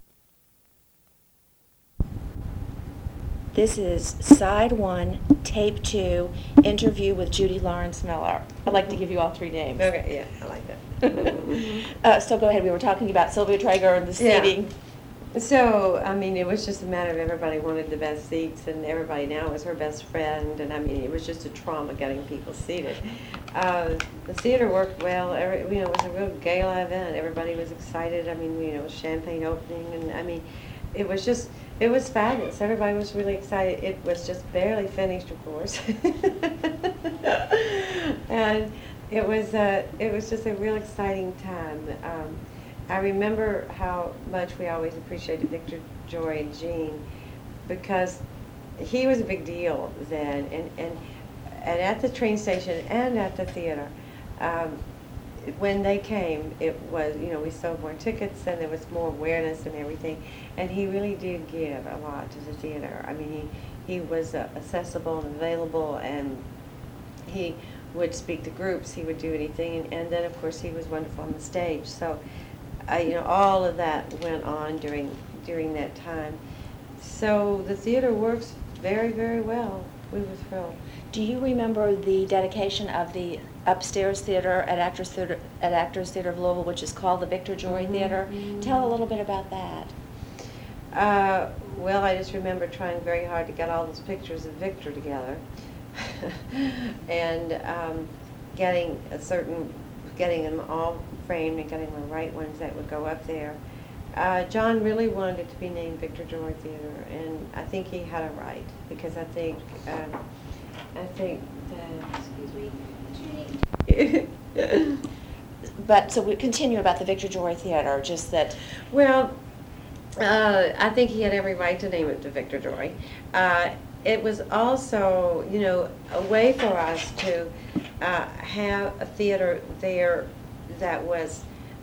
This is side 1, tape 2, interview with Judy Lawrence Miller. I'd like to give you all 3 names. Okay, yeah, I like that. So go ahead. We were talking about Sylvia Traeger and the Yeah. seating. So, I mean, it was just a matter of everybody wanted the best seats, and everybody now was her best friend, and I mean, it was just a trauma getting people seated. The theater worked well. It was a real gala event. Everybody was excited. I mean, it was champagne opening, and I mean, it was fabulous. Everybody was really excited. It was just barely finished, of course. And it was just a real exciting time. I remember how much we always appreciated Victor, Joy, and Jean, because he was a big deal then, and at the train station and at the theater. When they came, it was, we sold more tickets and there was more awareness and everything, and he really did give a lot to the theater. I mean, he was accessible and available, and he would speak to groups, he would do anything, and then of course he was wonderful on the stage. So, all of that went on during that time. So the theater works very, very well. We were thrilled. Do you remember the dedication of the upstairs theater at Actors Theater of Louisville, which is called the Victor Joy Theater? Mm-hmm. Tell a little bit about that. Well, I just remember trying very hard to get all those pictures of Victor together, and getting them all framed and getting the right ones that would go up there. John really wanted it to be named Victor Joy Theater, and I think he had a right, because I think that. Excuse me, Judy. But so we continue about the Victor Joy Theater, just that. Well, I think he had every right to name it the Victor Joy. It was also, a way for us to have a theater there that was,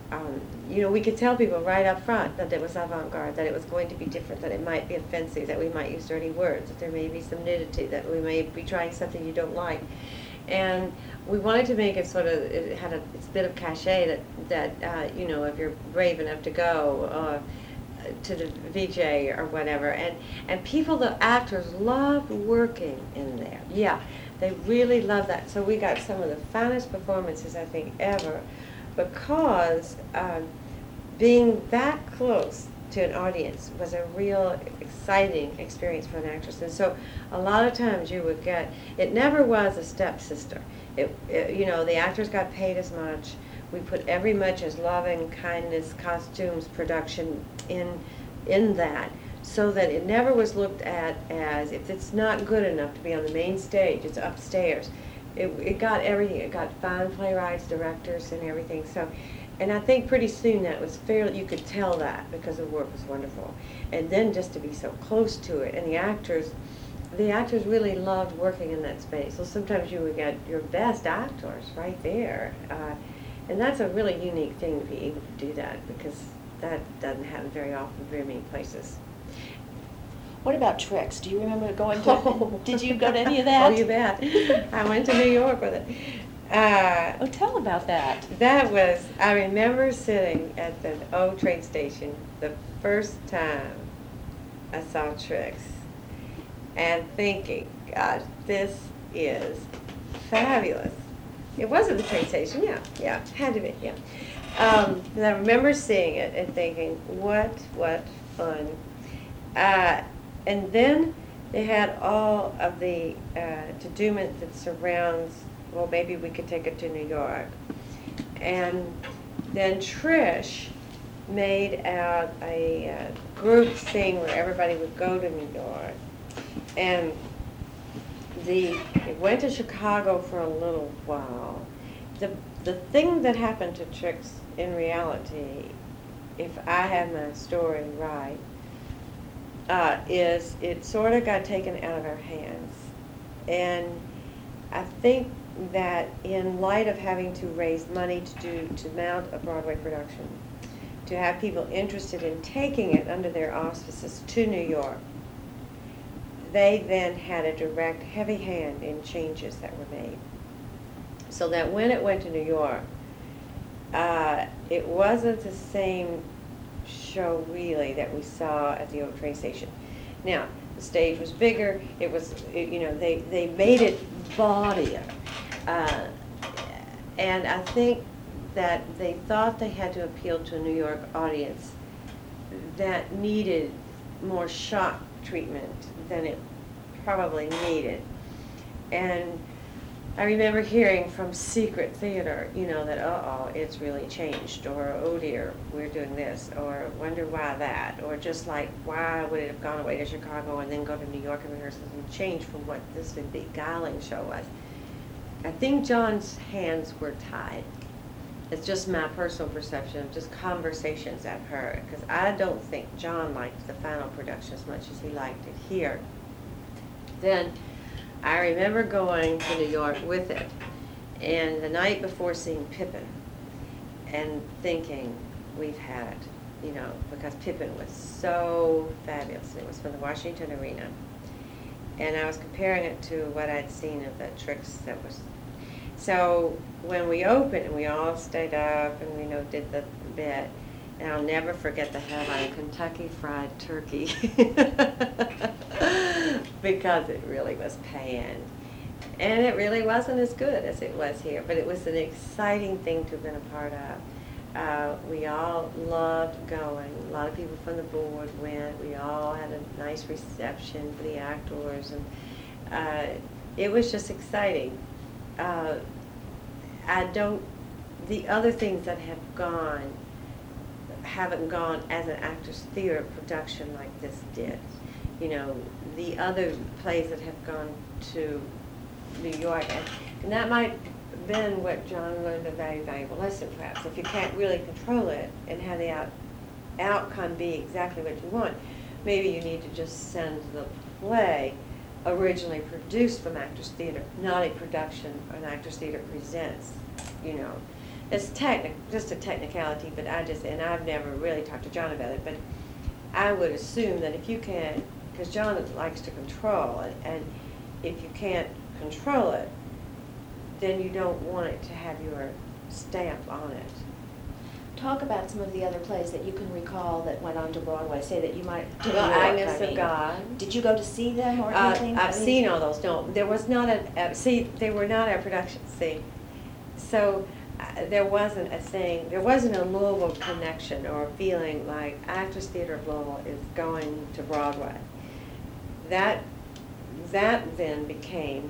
we could tell people right up front that it was avant-garde, that it was going to be different, that it might be offensive, that we might use dirty words, that there may be some nudity, that we may be trying something you don't like. And we wanted to make it it had a bit of cachet that if you're brave enough to go to the VJ or whatever. And people, the actors, loved working in there. Yeah, they really loved that. So we got some of the finest performances, I think, ever, because being that close to an audience was a real exciting experience for an actress. And so a lot of times you would get, it never was a stepsister. The actors got paid as much. We put every much as loving, kindness, costumes, production in that, so that it never was looked at as, if it's not good enough to be on the main stage, it's upstairs. It got everything. It got fine playwrights, directors, and everything. So, and I think pretty soon that was fairly, you could tell that, because the work was wonderful. And then just to be so close to it, and the actors really loved working in that space. So sometimes you would get your best actors right there. And that's a really unique thing to be able to do that, because that doesn't happen very often, very many places. What about tricks? Do you remember going to? Did you go to any of that? Oh, you bet. I went to New York with it. Tell about that. I remember sitting at the old train station the first time I saw Trix, and thinking, gosh, this is fabulous. It was at the train station, yeah, had to be, yeah. And I remember seeing it and thinking, what fun. And then they had all of the dedoument that surrounds, well, maybe we could take it to New York. And then Trish made out a group thing where everybody would go to New York. And it went to Chicago for a little while. The thing that happened to Trix in reality, if I have my story right, is it sort of got taken out of our hands. And I think that in light of having to raise money to mount a Broadway production, to have people interested in taking it under their auspices to New York, they then had a direct, heavy hand in changes that were made. So that when it went to New York, It wasn't the same show really that we saw at the old train station. Now, the stage was bigger. They made it bawdier. And I think that they thought they had to appeal to a New York audience that needed more shock treatment than it probably needed. And I remember hearing from Secret Theater, that, it's really changed, or, oh dear, we're doing this, or wonder why that, or just like, why would it have gone away to Chicago and then go to New York and rehearsals and change from what this beguiling show was. I think John's hands were tied. It's just my personal perception of just conversations I've heard, because I don't think John liked the final production as much as he liked it here. Then I remember going to New York with it, and the night before seeing Pippin, and thinking, we've had it, because Pippin was so fabulous. It was from the Washington Arena. And I was comparing it to what I'd seen of the Tricks that was. So when we opened, and we all stayed up and, did the bit, and I'll never forget the headline, Kentucky Fried Turkey, because it really was paying. And it really wasn't as good as it was here, but it was an exciting thing to have been a part of. We all loved going. A lot of people from the board went. We all had a nice reception for the actors, and it was just exciting. The other things that have gone haven't gone as an Actors Theater production like this did. The other plays that have gone to New York, and that might have been what John learned a very valuable lesson, perhaps. If you can't really control it and have the outcome be exactly what you want, maybe you need to just send the play originally produced from Actors Theater, not a production an Actors Theater presents. It's just a technicality, but I've never really talked to John about it, but I would assume that if you can't, because John likes to control it, and if you can't control it, then you don't want it to have your stamp on it. Talk about some of the other plays that you can recall that went on to Broadway. Say that you might. Well, Agnes of God. Did you go to see them or anything? I've seen all those. No, there was not they were not our production. So there wasn't a thing. There wasn't a Louisville connection or a feeling like Actors Theater of Louisville is going to Broadway. That then became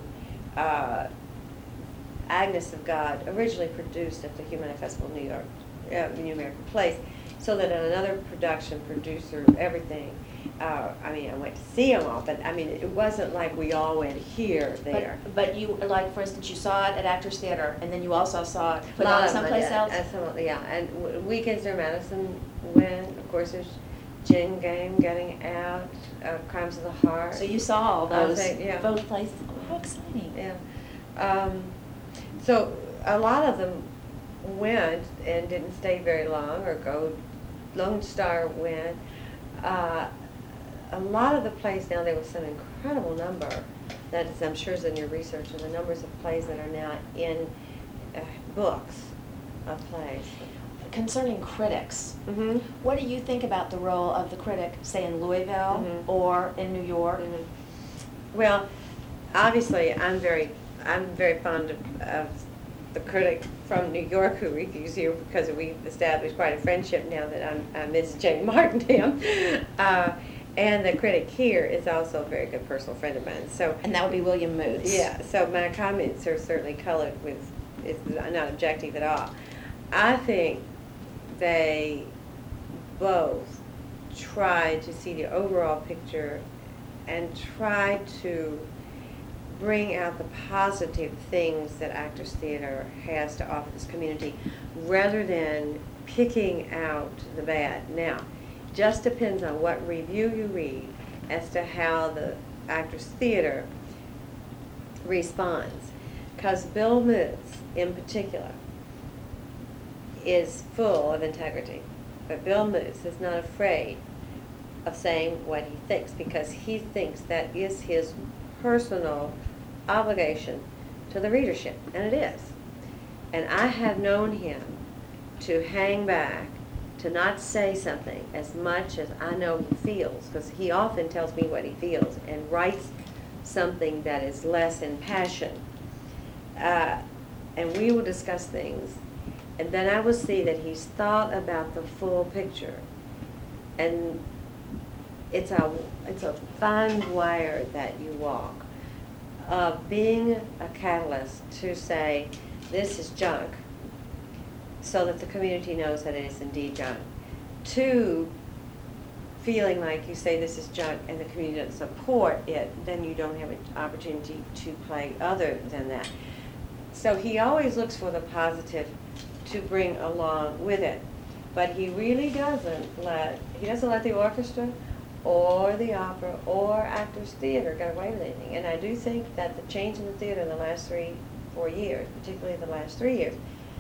Agnes of God, originally produced at the Humana Festival New York. New American Place, so that another production producer, everything, I went to see them all, but it wasn't like we all went here, there. But you, like, for instance, you saw it at Actors Theater, and then you also saw it put on someplace else? Absolutely, yeah. And Weekends near Madison, when, of course, there's Gin Game, Getting Out, Crimes of the Heart. So you saw all those, yeah. both places. Oh, how exciting. Yeah. So a lot of them went and didn't stay very long, or go. Lone Star went. A lot of the plays now, there was some incredible number that is, I'm sure is in your research, of the numbers of plays that are now in books of plays. Concerning critics, Mm-hmm. what do you think about the role of the critic, say in Louisville Mhm. or in New York? Mm-hmm. Well, obviously, I'm very fond of the critic from New York who reviews here, because we've established quite a friendship now that I'm Mrs. Jane Martindale. And the critic here is also a very good personal friend of mine. So, And that would be William Moots. yeah, so my comments are certainly colored with, it's not objective at all. I think they both try to see the overall picture and try to bring out the positive things that Actors Theater has to offer this community, rather than picking out the bad. Now, just depends on what review you read as to how the Actors Theater responds. Because Bill Moots, in particular, is full of integrity. But Bill Moots is not afraid of saying what he thinks, because he thinks that is his personal obligation to the readership, and it is. And I have known him to hang back, to not say something as much as I know he feels, because he often tells me what he feels and writes something that is less in passion. And we will discuss things, and then I will see that he's thought about the full picture. And it's a fine wire that you walk, of being a catalyst to say, this is junk, so that the community knows that it is indeed junk, to feeling like you say this is junk and the community doesn't support it, then you don't have an opportunity to play other than that. So he always looks for the positive to bring along with it, but he really doesn't let the orchestra or the opera or Actors Theater get away with anything. And I do think that the change in the theater in the last 3-4 years, particularly the last 3 years,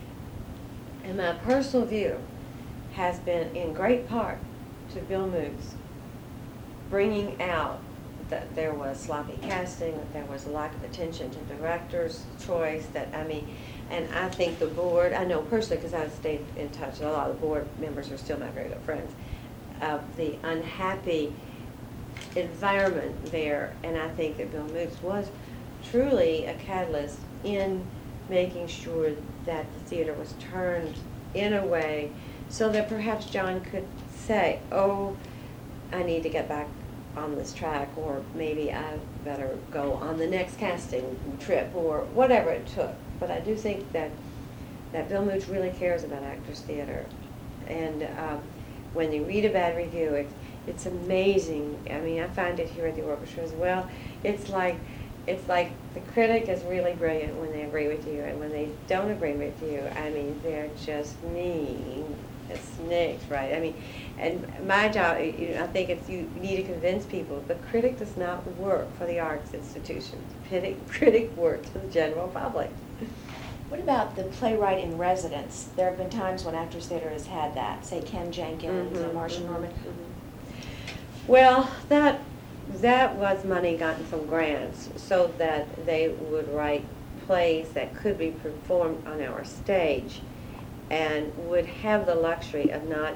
in my personal view, has been in great part to Bill Moos bringing out that there was sloppy casting, that there was a lack of attention to director's choice, and I think the board, I know personally because I've stayed in touch, a lot of the board members are still my very good friends, of the unhappy environment there, and I think that Bill Moos was truly a catalyst in making sure that the theater was turned in a way so that perhaps John could say, oh, I need to get back on this track, or maybe I better go on the next casting trip, or whatever it took. But I do think that Bill Moos really cares about Actors Theater. And when you read a bad review, it's amazing. I mean, I find it here at the orchestra as well. It's like the critic is really brilliant when they agree with you, and when they don't agree with you, I mean, they're just mean as snakes, right? I mean, and my job, I think you need to convince people. The critic does not work for the arts institution. The critic works for the general public. What about the playwright in residence? There have been times when Actors Theater has had that, say Ken Jenkins or Marcia Norman. Well, that was money gotten from grants so that they would write plays that could be performed on our stage, and would have the luxury of not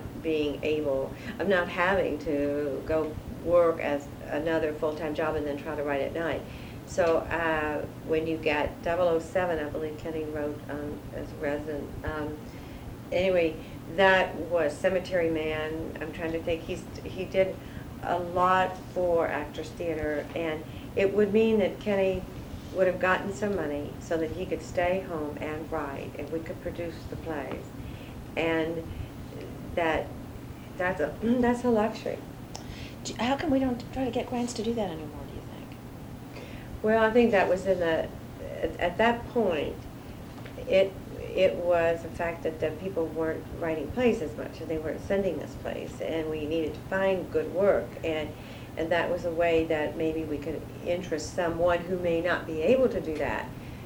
having to go work as another full-time job and then try to write at night. So when you got 007, I believe Kenny wrote as a resident. Anyway, that was Cemetery Man. I'm trying to think. He did a lot for Actors Theater, and it would mean that Kenny would have gotten some money so that he could stay home and write, and we could produce the plays. And that's a luxury. How come we don't try to get grants to do that anymore, do you think? Well, I think that was at that point, it was the fact that the people weren't writing plays as much, and they weren't sending us plays, and we needed to find good work, and that was a way that maybe we could interest someone who may not be able to do that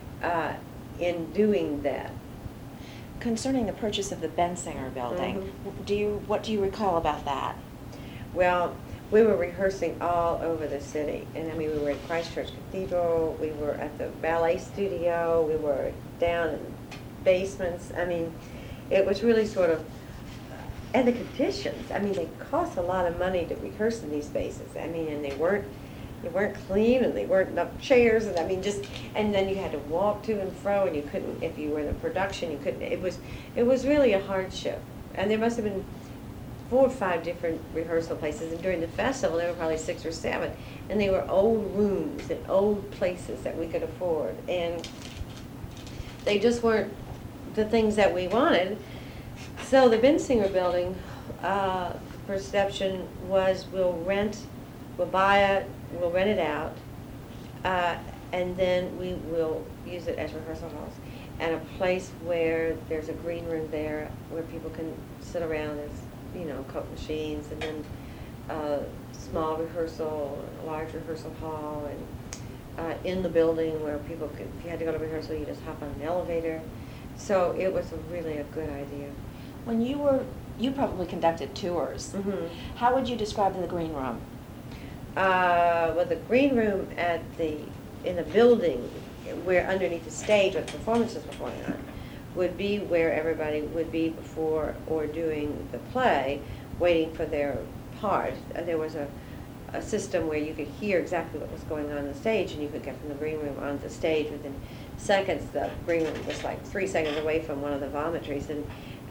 in doing that. Concerning the purchase of the Bensinger building, what do you recall about that? Well, we were rehearsing all over the city, and I mean, we were at Christchurch Cathedral, we were at the ballet studio, we were down in basements. I mean, it was really sort of, and the conditions, I mean, they cost a lot of money to rehearse in these spaces. I mean, and they weren't clean, and they weren't enough chairs, and I mean, and then you had to walk to and fro, and you couldn't, if you were in the production, you couldn't, it was really a hardship. And there must have been 4 or 5 different rehearsal places, and during the festival there were probably 6 or 7, and they were old rooms and old places that we could afford, and they just weren't the things that we wanted. So the Bensinger building perception was we'll rent it out, and then we will use it as rehearsal halls, and a place where there's a green room there where people can sit around. There's Coke machines, and then small rehearsal, large rehearsal hall, and in the building where people could, if you had to go to rehearsal, you just hop on an elevator. So it was really a good idea. When you probably conducted tours. How would you describe the green room? Well, the green room in the building, where underneath the stage where the performances were going on, would be where everybody would be before or during the play, waiting for their part. There was a system where you could hear exactly what was going on the stage, and you could get from the green room onto the stage within seconds. The green room was like 3 seconds away from one of the vomitories, and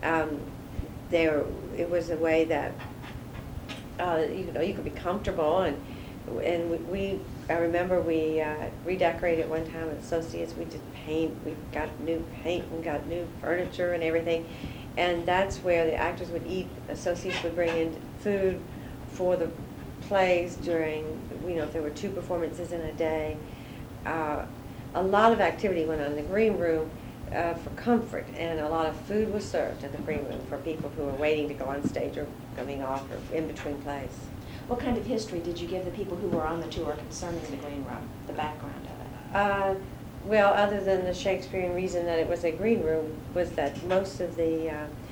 it was a way that you could be comfortable, and I remember we redecorated one time with associates. We did paint. We got new paint and got new furniture and everything, and that's where the actors would eat. Associates would bring in food for the plays during, if there were 2 performances in a day. A lot of activity went on in the green room for comfort, and a lot of food was served in the green room for people who were waiting to go on stage or coming off or in between plays. What kind of history did you give the people who were on the tour concerning the green room, the background of it? Well, other than the Shakespearean reason that it was a green room, was that most of the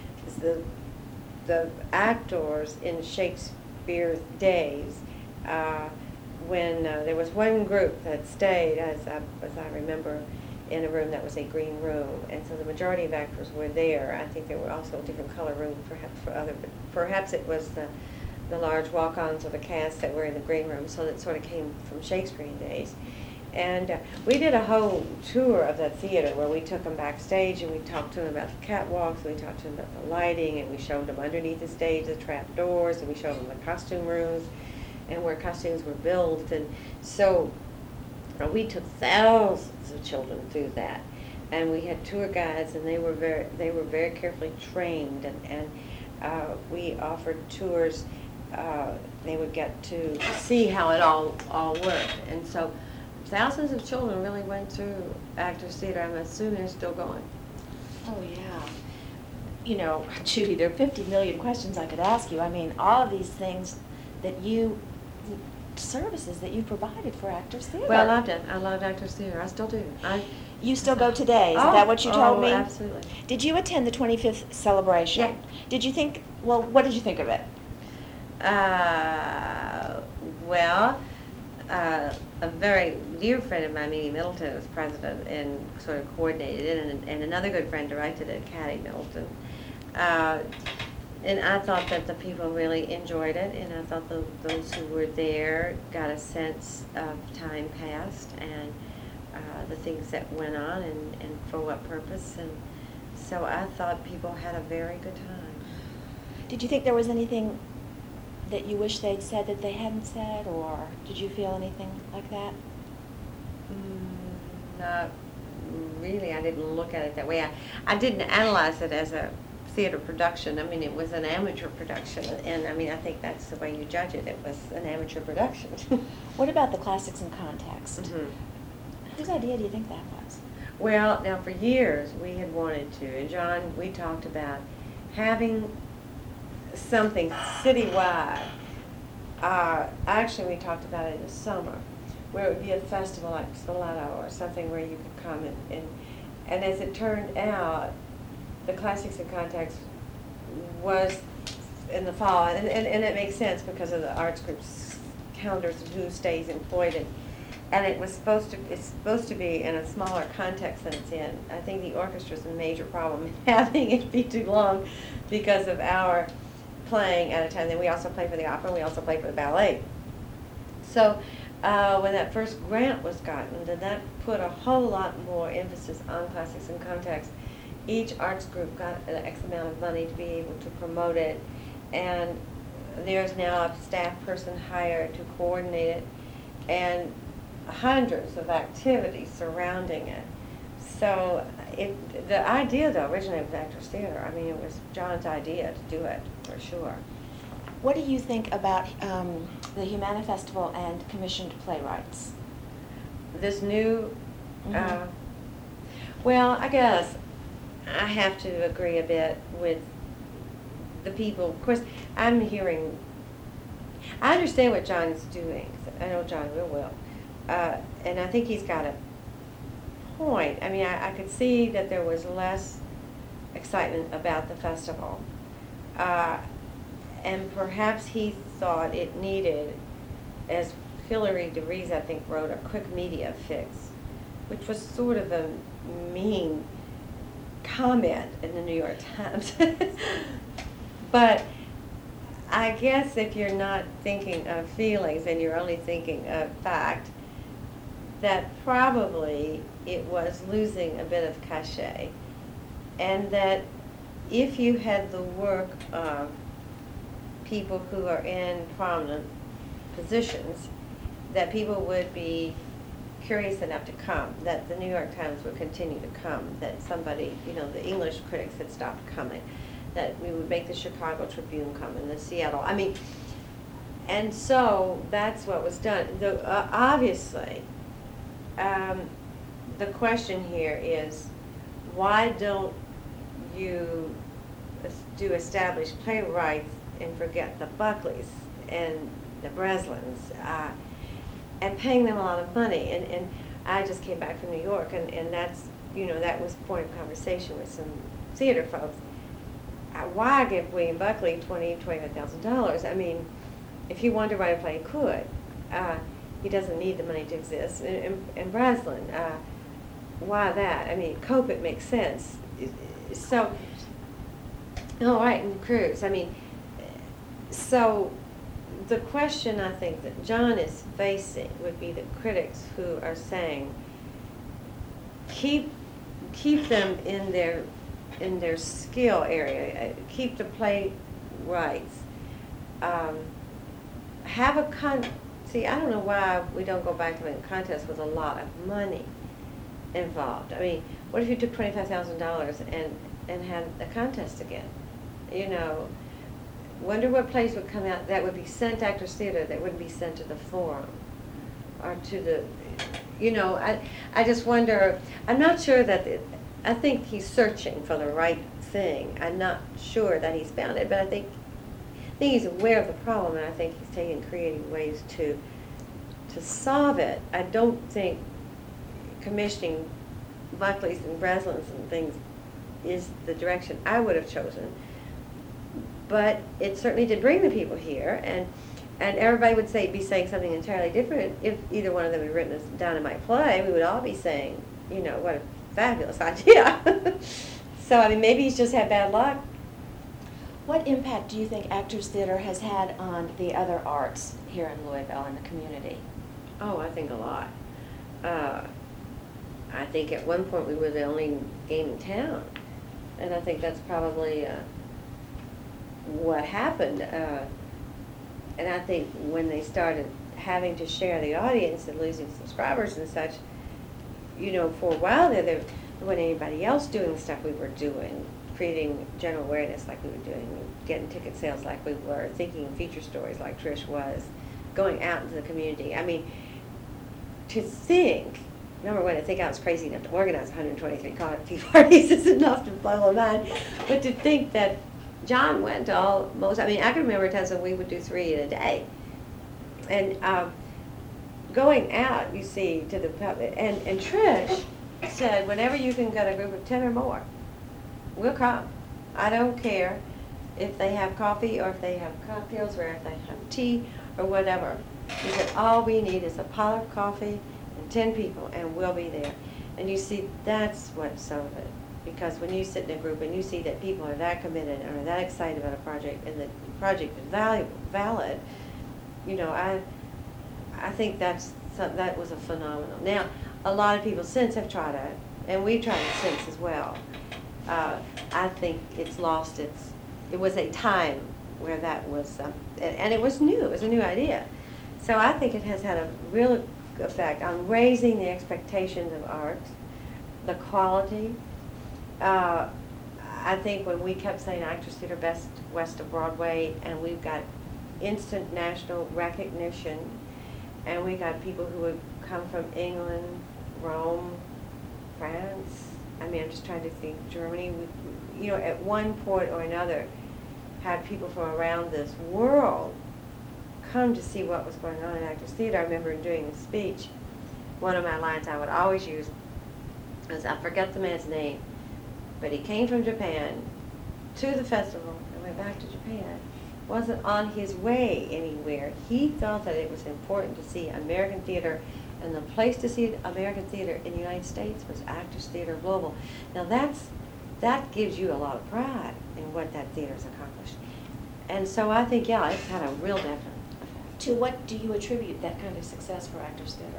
actors in Shakespeare's days, when there was one group that stayed, as I remember, in a room that was a green room, and so the majority of actors were there. I think there were also a different color room, perhaps for other, but perhaps it was the large walk-ons of the cast that were in the green room, so that sort of came from Shakespearean days. And we did a whole tour of that theater where we took them backstage and we talked to them about the catwalks, and we talked to them about the lighting, and we showed them underneath the stage the trap doors, and we showed them the costume rooms and where costumes were built. And so we took thousands of children through that, and we had tour guides, and they were very carefully trained, and we offered tours. They would get to see how it all worked, and so thousands of children really went through Actors Theater. I'm assuming they're still going. Oh, yeah. Judy, there are 50 million questions I could ask you. I mean, all of these things services that you provided for Actors Theater. Well, I loved it. I loved Actors Theater. I still do. You still go today? Is that what you told me? Absolutely. Did you attend the 25th celebration? Yeah. Did you think, what did you think of it? A very dear friend of mine, Mimi Middleton, was president and sort of coordinated it, and another good friend directed it, Caddy Middleton. And I thought that the people really enjoyed it, and I thought those who were there got a sense of time past and the things that went on and for what purpose. And so I thought people had a very good time. Did you think there was anything that you wish they'd said that they hadn't said, or did you feel anything like that? Not really. I didn't look at it that way. I didn't analyze it as a theater production. I mean, it was an amateur production, and I mean, I think that's the way you judge it. It was an amateur production. What about the classics in context? Mm-hmm. Whose idea do you think that was? Well, now for years we had wanted to, and John, we talked about having something citywide. Actually, we talked about it in the summer, where it would be a festival like Stiletto or something where you could come and as it turned out, the Classics in Context was in the fall, and it makes sense because of the arts group's calendars and who stays employed, and it's supposed to be in a smaller context than it's in. I think the orchestra's a major problem in having it be too long because of our playing at a time. Then we also play for the opera, and we also play for the ballet. So when that first grant was gotten, then that put a whole lot more emphasis on Classics in Context. Each arts group got an X amount of money to be able to promote it, and there's now a staff person hired to coordinate it, and hundreds of activities surrounding it. So the idea, though, originated with Actors Theater. I mean, it was John's idea to do it, for sure. What do you think about the Humana Festival and commissioned playwrights? This new, Mm-hmm. Well, I guess I have to agree a bit with the people. Of course, I understand what John's doing. I know John real well. And I think he's got a point. I mean, I could see that there was less excitement about the festival. And perhaps he thought it needed, as Hilary DeVries, I think, wrote, a quick media fix, which was sort of a mean comment in the New York Times. But I guess if you're not thinking of feelings and you're only thinking of fact, that probably it was losing a bit of cachet, and that if you had the work of people who are in prominent positions, that people would be curious enough to come, that the New York Times would continue to come, that somebody, the English critics had stopped coming, that we would make the Chicago Tribune come and the Seattle, and so that's what was done. Obviously, the question here is, why don't you do established playwrights and forget the Buckleys and the Breslins, and paying them a lot of money? And I just came back from New York, and that's, that was point of conversation with some theater folks. Why give William Buckley $25,000? If he wanted to write a play, he could. He doesn't need the money to exist. And Breslin, why that? Cope, it makes sense. So, and Cruz. So the question I think that John is facing would be the critics who are saying, keep them in their skill area, keep the playwrights, have a see, I don't know why we don't go back to a contest with a lot of money involved. What if you took $25,000 and had a contest again? Wonder what plays would come out that would be sent to Actors Theater that wouldn't be sent to the Forum or to the, I just wonder. I'm not sure that, I think he's searching for the right thing. I'm not sure that he's found it, but I think he's aware of the problem, and I think he's taking creative ways to solve it. I don't think commissioning Buckleys and Breslins and things is the direction I would have chosen. But it certainly did bring the people here, and everybody would be saying something entirely different. If either one of them had written this down in my play, we would all be saying, what a fabulous idea. So, maybe he's just had bad luck. What impact do you think Actors Theater has had on the other arts here in Louisville and the community? Oh, I think a lot. I think at one point we were the only game in town, and I think that's probably what happened. And I think when they started having to share the audience and losing subscribers and such, for a while there wasn't anybody else doing the stuff we were doing, creating general awareness like we were doing, getting ticket sales like we were, thinking feature stories like Trish was, going out into the community. To think, number one, to think I was crazy enough to organize 123 tea parties is enough to blow my mind. But to think that John went to almost, I can remember times when we would do 3 in a day. And going out, you see, to the public. And Trish said, whenever you can get a group of 10 or more, we'll come. I don't care if they have coffee or if they have cocktails or if they have tea or whatever. He said, all we need is a pot of coffee and 10 people, and we'll be there. And you see, that's what sold it. Because when you sit in a group and you see that people are that committed and are that excited about a project, and the project is valid, I think that was a phenomenal. Now, a lot of people since have tried it, and we've tried it since as well. I think it's lost it was a time where that was, and it was new. It was a new idea. So I think it has had a real effect on raising the expectations of art, the quality. I think when we kept saying Actors Theater Best West of Broadway, and we've got instant national recognition, and we got people who would come from England, Rome, France. I'm just trying to think, Germany. We, at one point or another, had people from around this world come to see what was going on in Actors Theater. I remember doing a speech. One of my lines I would always use was, I forget the man's name, but he came from Japan to the festival and went back to Japan. Wasn't on his way anywhere. He thought that it was important to see American theater, and the place to see American theater in the United States was Actors Theater of Louisville. Now that's that gives you a lot of pride in what that theater's accomplished. And so I think, yeah, it's had a real definite effect. To what do you attribute that kind of success for Actors Theater?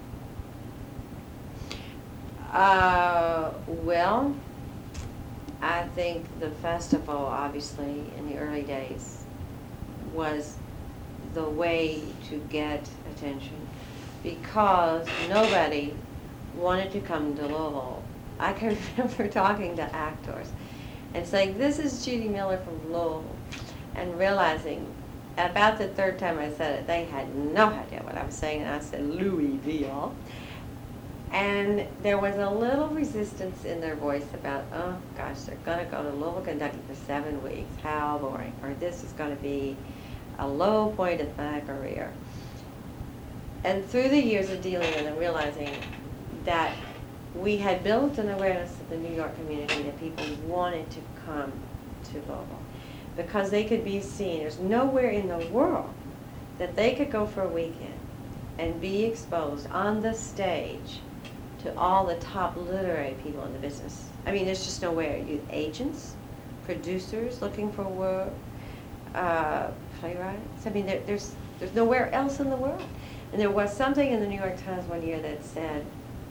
Well, I think the festival, obviously, in the early days, was the way to get attention because nobody wanted to come to Louisville. I can remember talking to actors and saying, "This is Judy Miller from Louisville," and realizing about the third time I said it, they had no idea what I was saying, and I said Louisville. And there was a little resistance in their voice about, oh gosh, they're going to go to Louisville, Kentucky for 7 weeks. How boring. Or this is going to be a low point of my career. And through the years of dealing with and realizing that we had built an awareness of the New York community that people wanted to come to Louisville because they could be seen. There's nowhere in the world that they could go for a weekend and be exposed on the stage to all the top literary people in the business. I mean, there's just nowhere. You agents, producers looking for work, playwrights. I mean, there's nowhere else in the world. And there was something in the New York Times one year that said,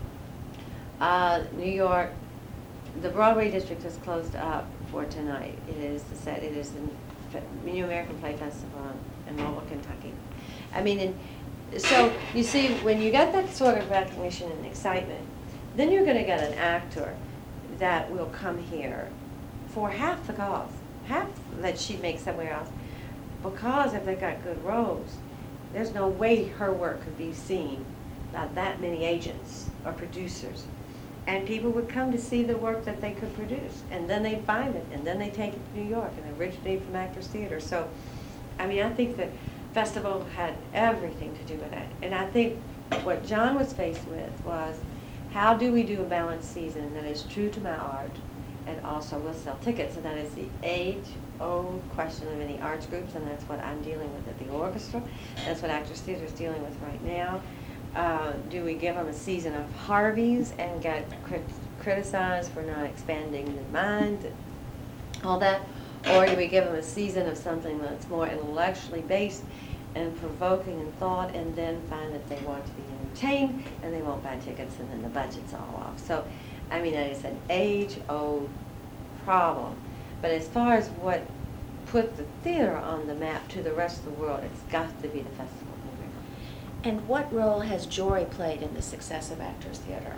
New York, the Broadway district has closed up for tonight. It is the New American Play Festival in Louisville, Kentucky. I mean, so you see, when you get that sort of recognition and excitement, then you're going to get an actor that will come here for half the cost, half that she'd make somewhere else, because if they've got good roles, there's no way her work could be seen by that many agents or producers. And people would come to see the work that they could produce, and then they'd find it, and then they take it to New York, and it originated from Actors Theater. So, I mean, I think the festival had everything to do with that. And I think what John was faced with was, how do we do a balanced season that is true to my art and also will sell tickets? And that is the age-old question of any arts groups, and that's what I'm dealing with at the orchestra. That's what Actors Theater is dealing with right now. Do we give them a season of Harveys and get criticized for not expanding the mind, all that? Or do we give them a season of something that's more intellectually based and provoking in thought, and then find that they want to be entertained and they won't buy tickets, and then the budget's all off? So, I mean, it's an age-old problem. But as far as what put the theater on the map to the rest of the world, it's got to be the festival. And what role has Jory played in the success of Actors Theater?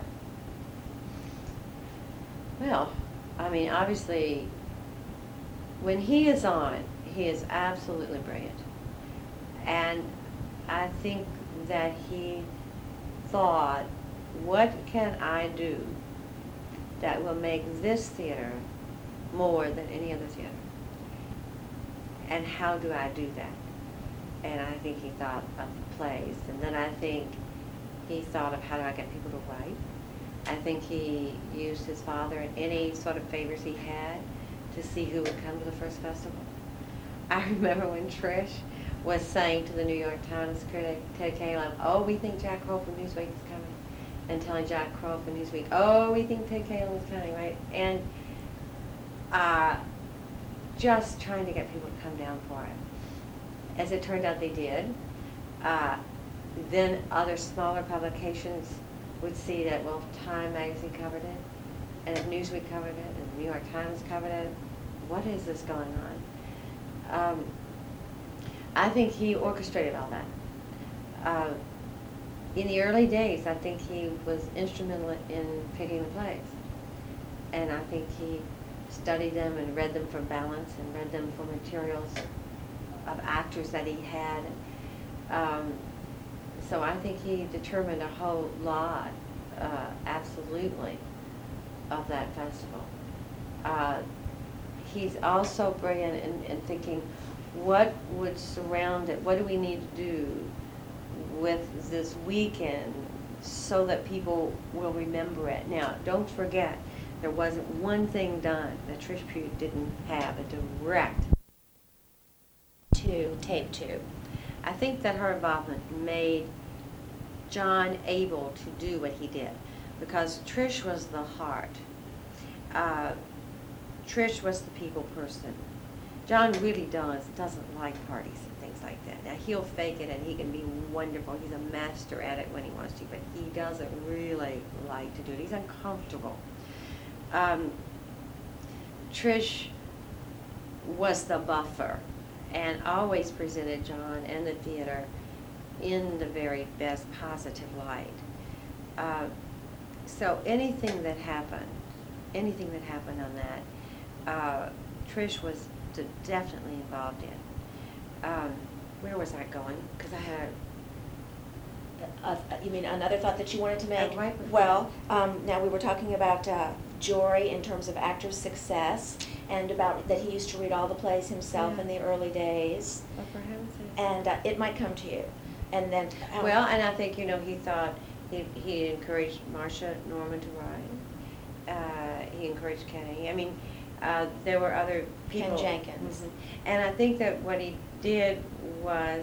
Well, I mean, obviously, when he is on, he is absolutely brilliant. And I think that he thought, what can I do that will make this theater more than any other theater? And how do I do that? And I think he thought of plays. And then I think he thought of, how do I get people to write? I think he used his father and any sort of favors he had to see who would come to the first festival. I remember when Trish was saying to the New York Times critic, Ted Caleb, oh, we think Jack Kroll from Newsweek is coming. And telling Jack Kroll from Newsweek, oh, we think Ted Caleb is coming, right? And just trying to get people to come down for it. As it turned out, they did. Then other smaller publications would see that, well, Time magazine covered it, and if Newsweek covered it, and the New York Times covered it, what is this going on? I think he orchestrated all that. In the early days, I think he was instrumental in picking the plays. And I think he studied them and read them for balance and read them for materials of actors that he had. So I think he determined a whole lot, absolutely, of that festival. He's also brilliant in thinking, what would surround it? What do we need to do with this weekend so that people will remember it? Now, don't forget, there wasn't one thing done that Trish Pugh didn't have a direct to tape to. I think that her involvement made John able to do what he did, because Trish was the heart. Trish was the people person. John really doesn't like parties and things like that. Now, he'll fake it and he can be wonderful. He's a master at it when he wants to, but he doesn't really like to do it. He's uncomfortable. Trish was the buffer and always presented John and the theater in the very best positive light. So anything that happened on that, Trish was definitely involved in. Where was I going? Because I had You mean another thought that you wanted to make? Right. Well, now we were talking about Jory in terms of actor's success, and about that he used to read all the plays himself in the early days. Oh, for heaven's sake. And it might come to you. And then... Well, and I think, he thought he encouraged Marcia Norman to write. He encouraged Kenny. I mean, there were other people. Ken Jenkins. Mhm. And I think that what he did was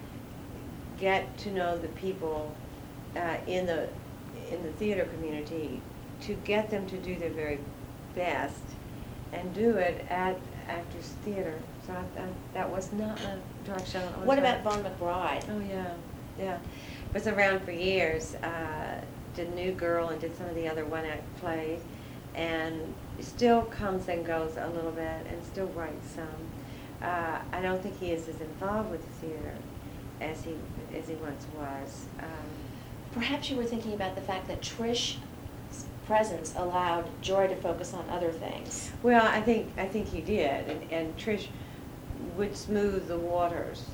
get to know the people in the theater community, to get them to do their very best and do it at Actors Theater. So that was not a direction I was What on. about Vaughn McBride? Oh, yeah. Was around for years. Did New Girl and did some of the other one-act plays, and still comes and goes a little bit and still writes some. I don't think he is as involved with the theater as he once was. Perhaps you were thinking about the fact that Trish's presence allowed Jory to focus on other things. Well, I think he did, and Trish would smooth the waters.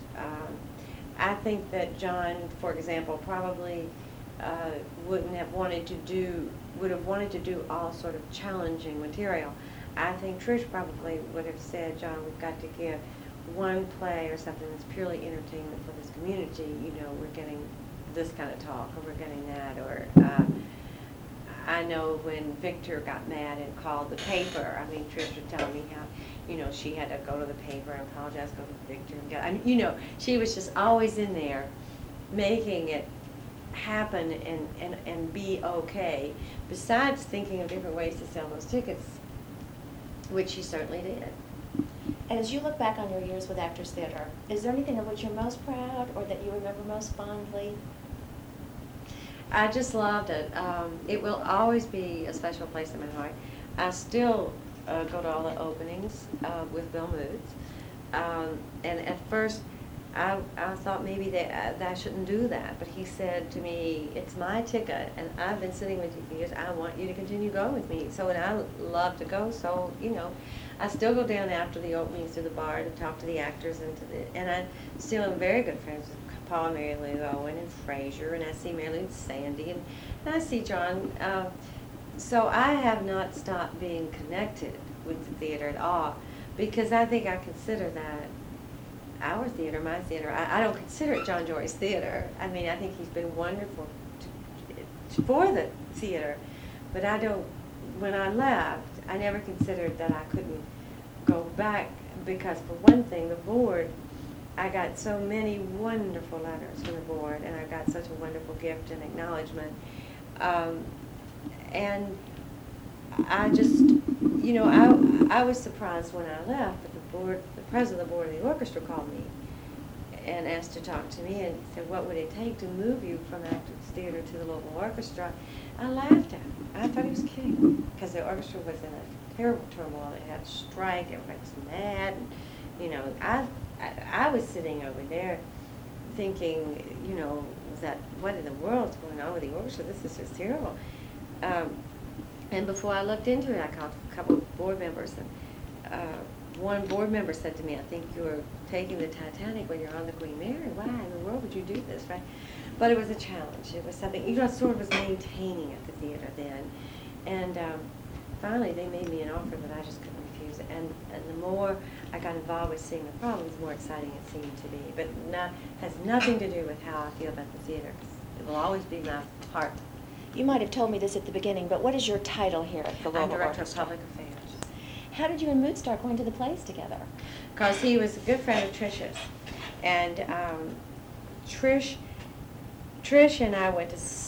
I think that John, for example, probably would have wanted to do all sort of challenging material. I think Trish probably would have said, John, we've got to give one play or something that's purely entertainment for this community. We're getting this kind of talk, or we're getting that, or I know when Victor got mad and called the paper, I mean, Trish would tell me how, she had to go to the paper and apologize, go to Victor and get, she was just always in there making it happen and be okay, besides thinking of different ways to sell those tickets, which she certainly did. And as you look back on your years with Actors Theater, is there anything of which you're most proud or that you remember most fondly? I just loved it. It will always be a special place in my heart. I still go to all the openings with Bill Moods. And at first, I thought maybe that I shouldn't do that. But he said to me, it's my ticket, and I've been sitting with you for years. I want you to continue going with me. So, and I love to go. So, I still go down after the openings to the bar to talk to the actors and I still am very good friends with Paul and Mary Lou Owen and Fraser, and I see Mary Lou and Sandy, and I see John. So I have not stopped being connected with the theater at all, because I think I consider that our theater, my theater. I don't consider it John Jory's theater. I mean, I think he's been wonderful for the theater, but I don't. When I left, I never considered that I couldn't go back, because for one thing, the board, I got so many wonderful letters from the board, and I got such a wonderful gift and acknowledgement. And I just, I was surprised when I left, but the president of the board of the orchestra called me and asked to talk to me and said, what would it take to move you from Actors Theater to the local orchestra? I laughed at him. I thought he was kidding, because the orchestra was in a terrible turmoil. It had a strike, everybody was mad, and, I was sitting over there thinking, that what in the world's going on with the orchestra? This is just terrible. And before I looked into it, I called a couple of board members, and one board member said to me, I think you're taking the Titanic when you're on the Queen Mary. Why in the world would you do this, right? But it was a challenge. It was something, sort of was maintaining at the theater then. And finally, they made me an offer that I just couldn't refuse. And the more I got involved with seeing the problems, the more exciting it seemed to be. But has nothing to do with how I feel about the theater. It will always be my heart. You might have told me this at the beginning, but what is your title here at the Louisville I'm Director Orchestra? of Public Affairs. How did you and Mood start going to the plays together? Because he was a good friend of Trish's. And Trish and I went to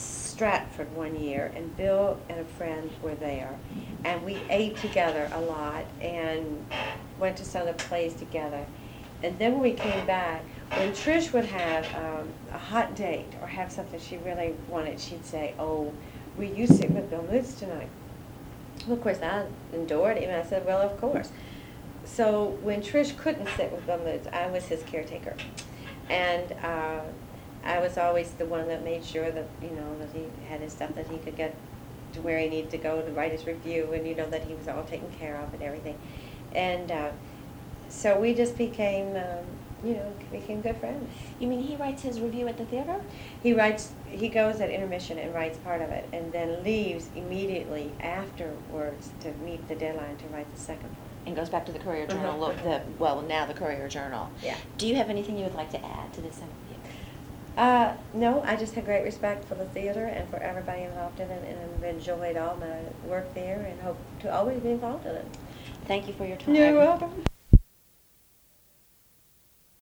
Stratford one year, and Bill and a friend were there, and we ate together a lot and went to some of the plays together. And then when we came back, when Trish would have a hot date or have something she really wanted, she'd say, "Oh, will you sit with Bill Moots tonight?" Well, of course, I endured it, and I said, "Well, of course." So when Trish couldn't sit with Bill Moots, I was his caretaker, and I was always the one that made sure that that he had his stuff, that he could get to where he needed to go to write his review, and that he was all taken care of and everything, and so we just became good friends. You mean he writes his review at the theater? He goes at intermission and writes part of it, and then leaves immediately afterwards to meet the deadline to write the second part. And goes back to the Courier Journal, now the Courier Journal. Yeah. Do you have anything you would like to add to this interview? No, I just have great respect for the theater and for everybody involved in it, and I've enjoyed all my work there and hope to always be involved in it. Thank you for your time. You're welcome.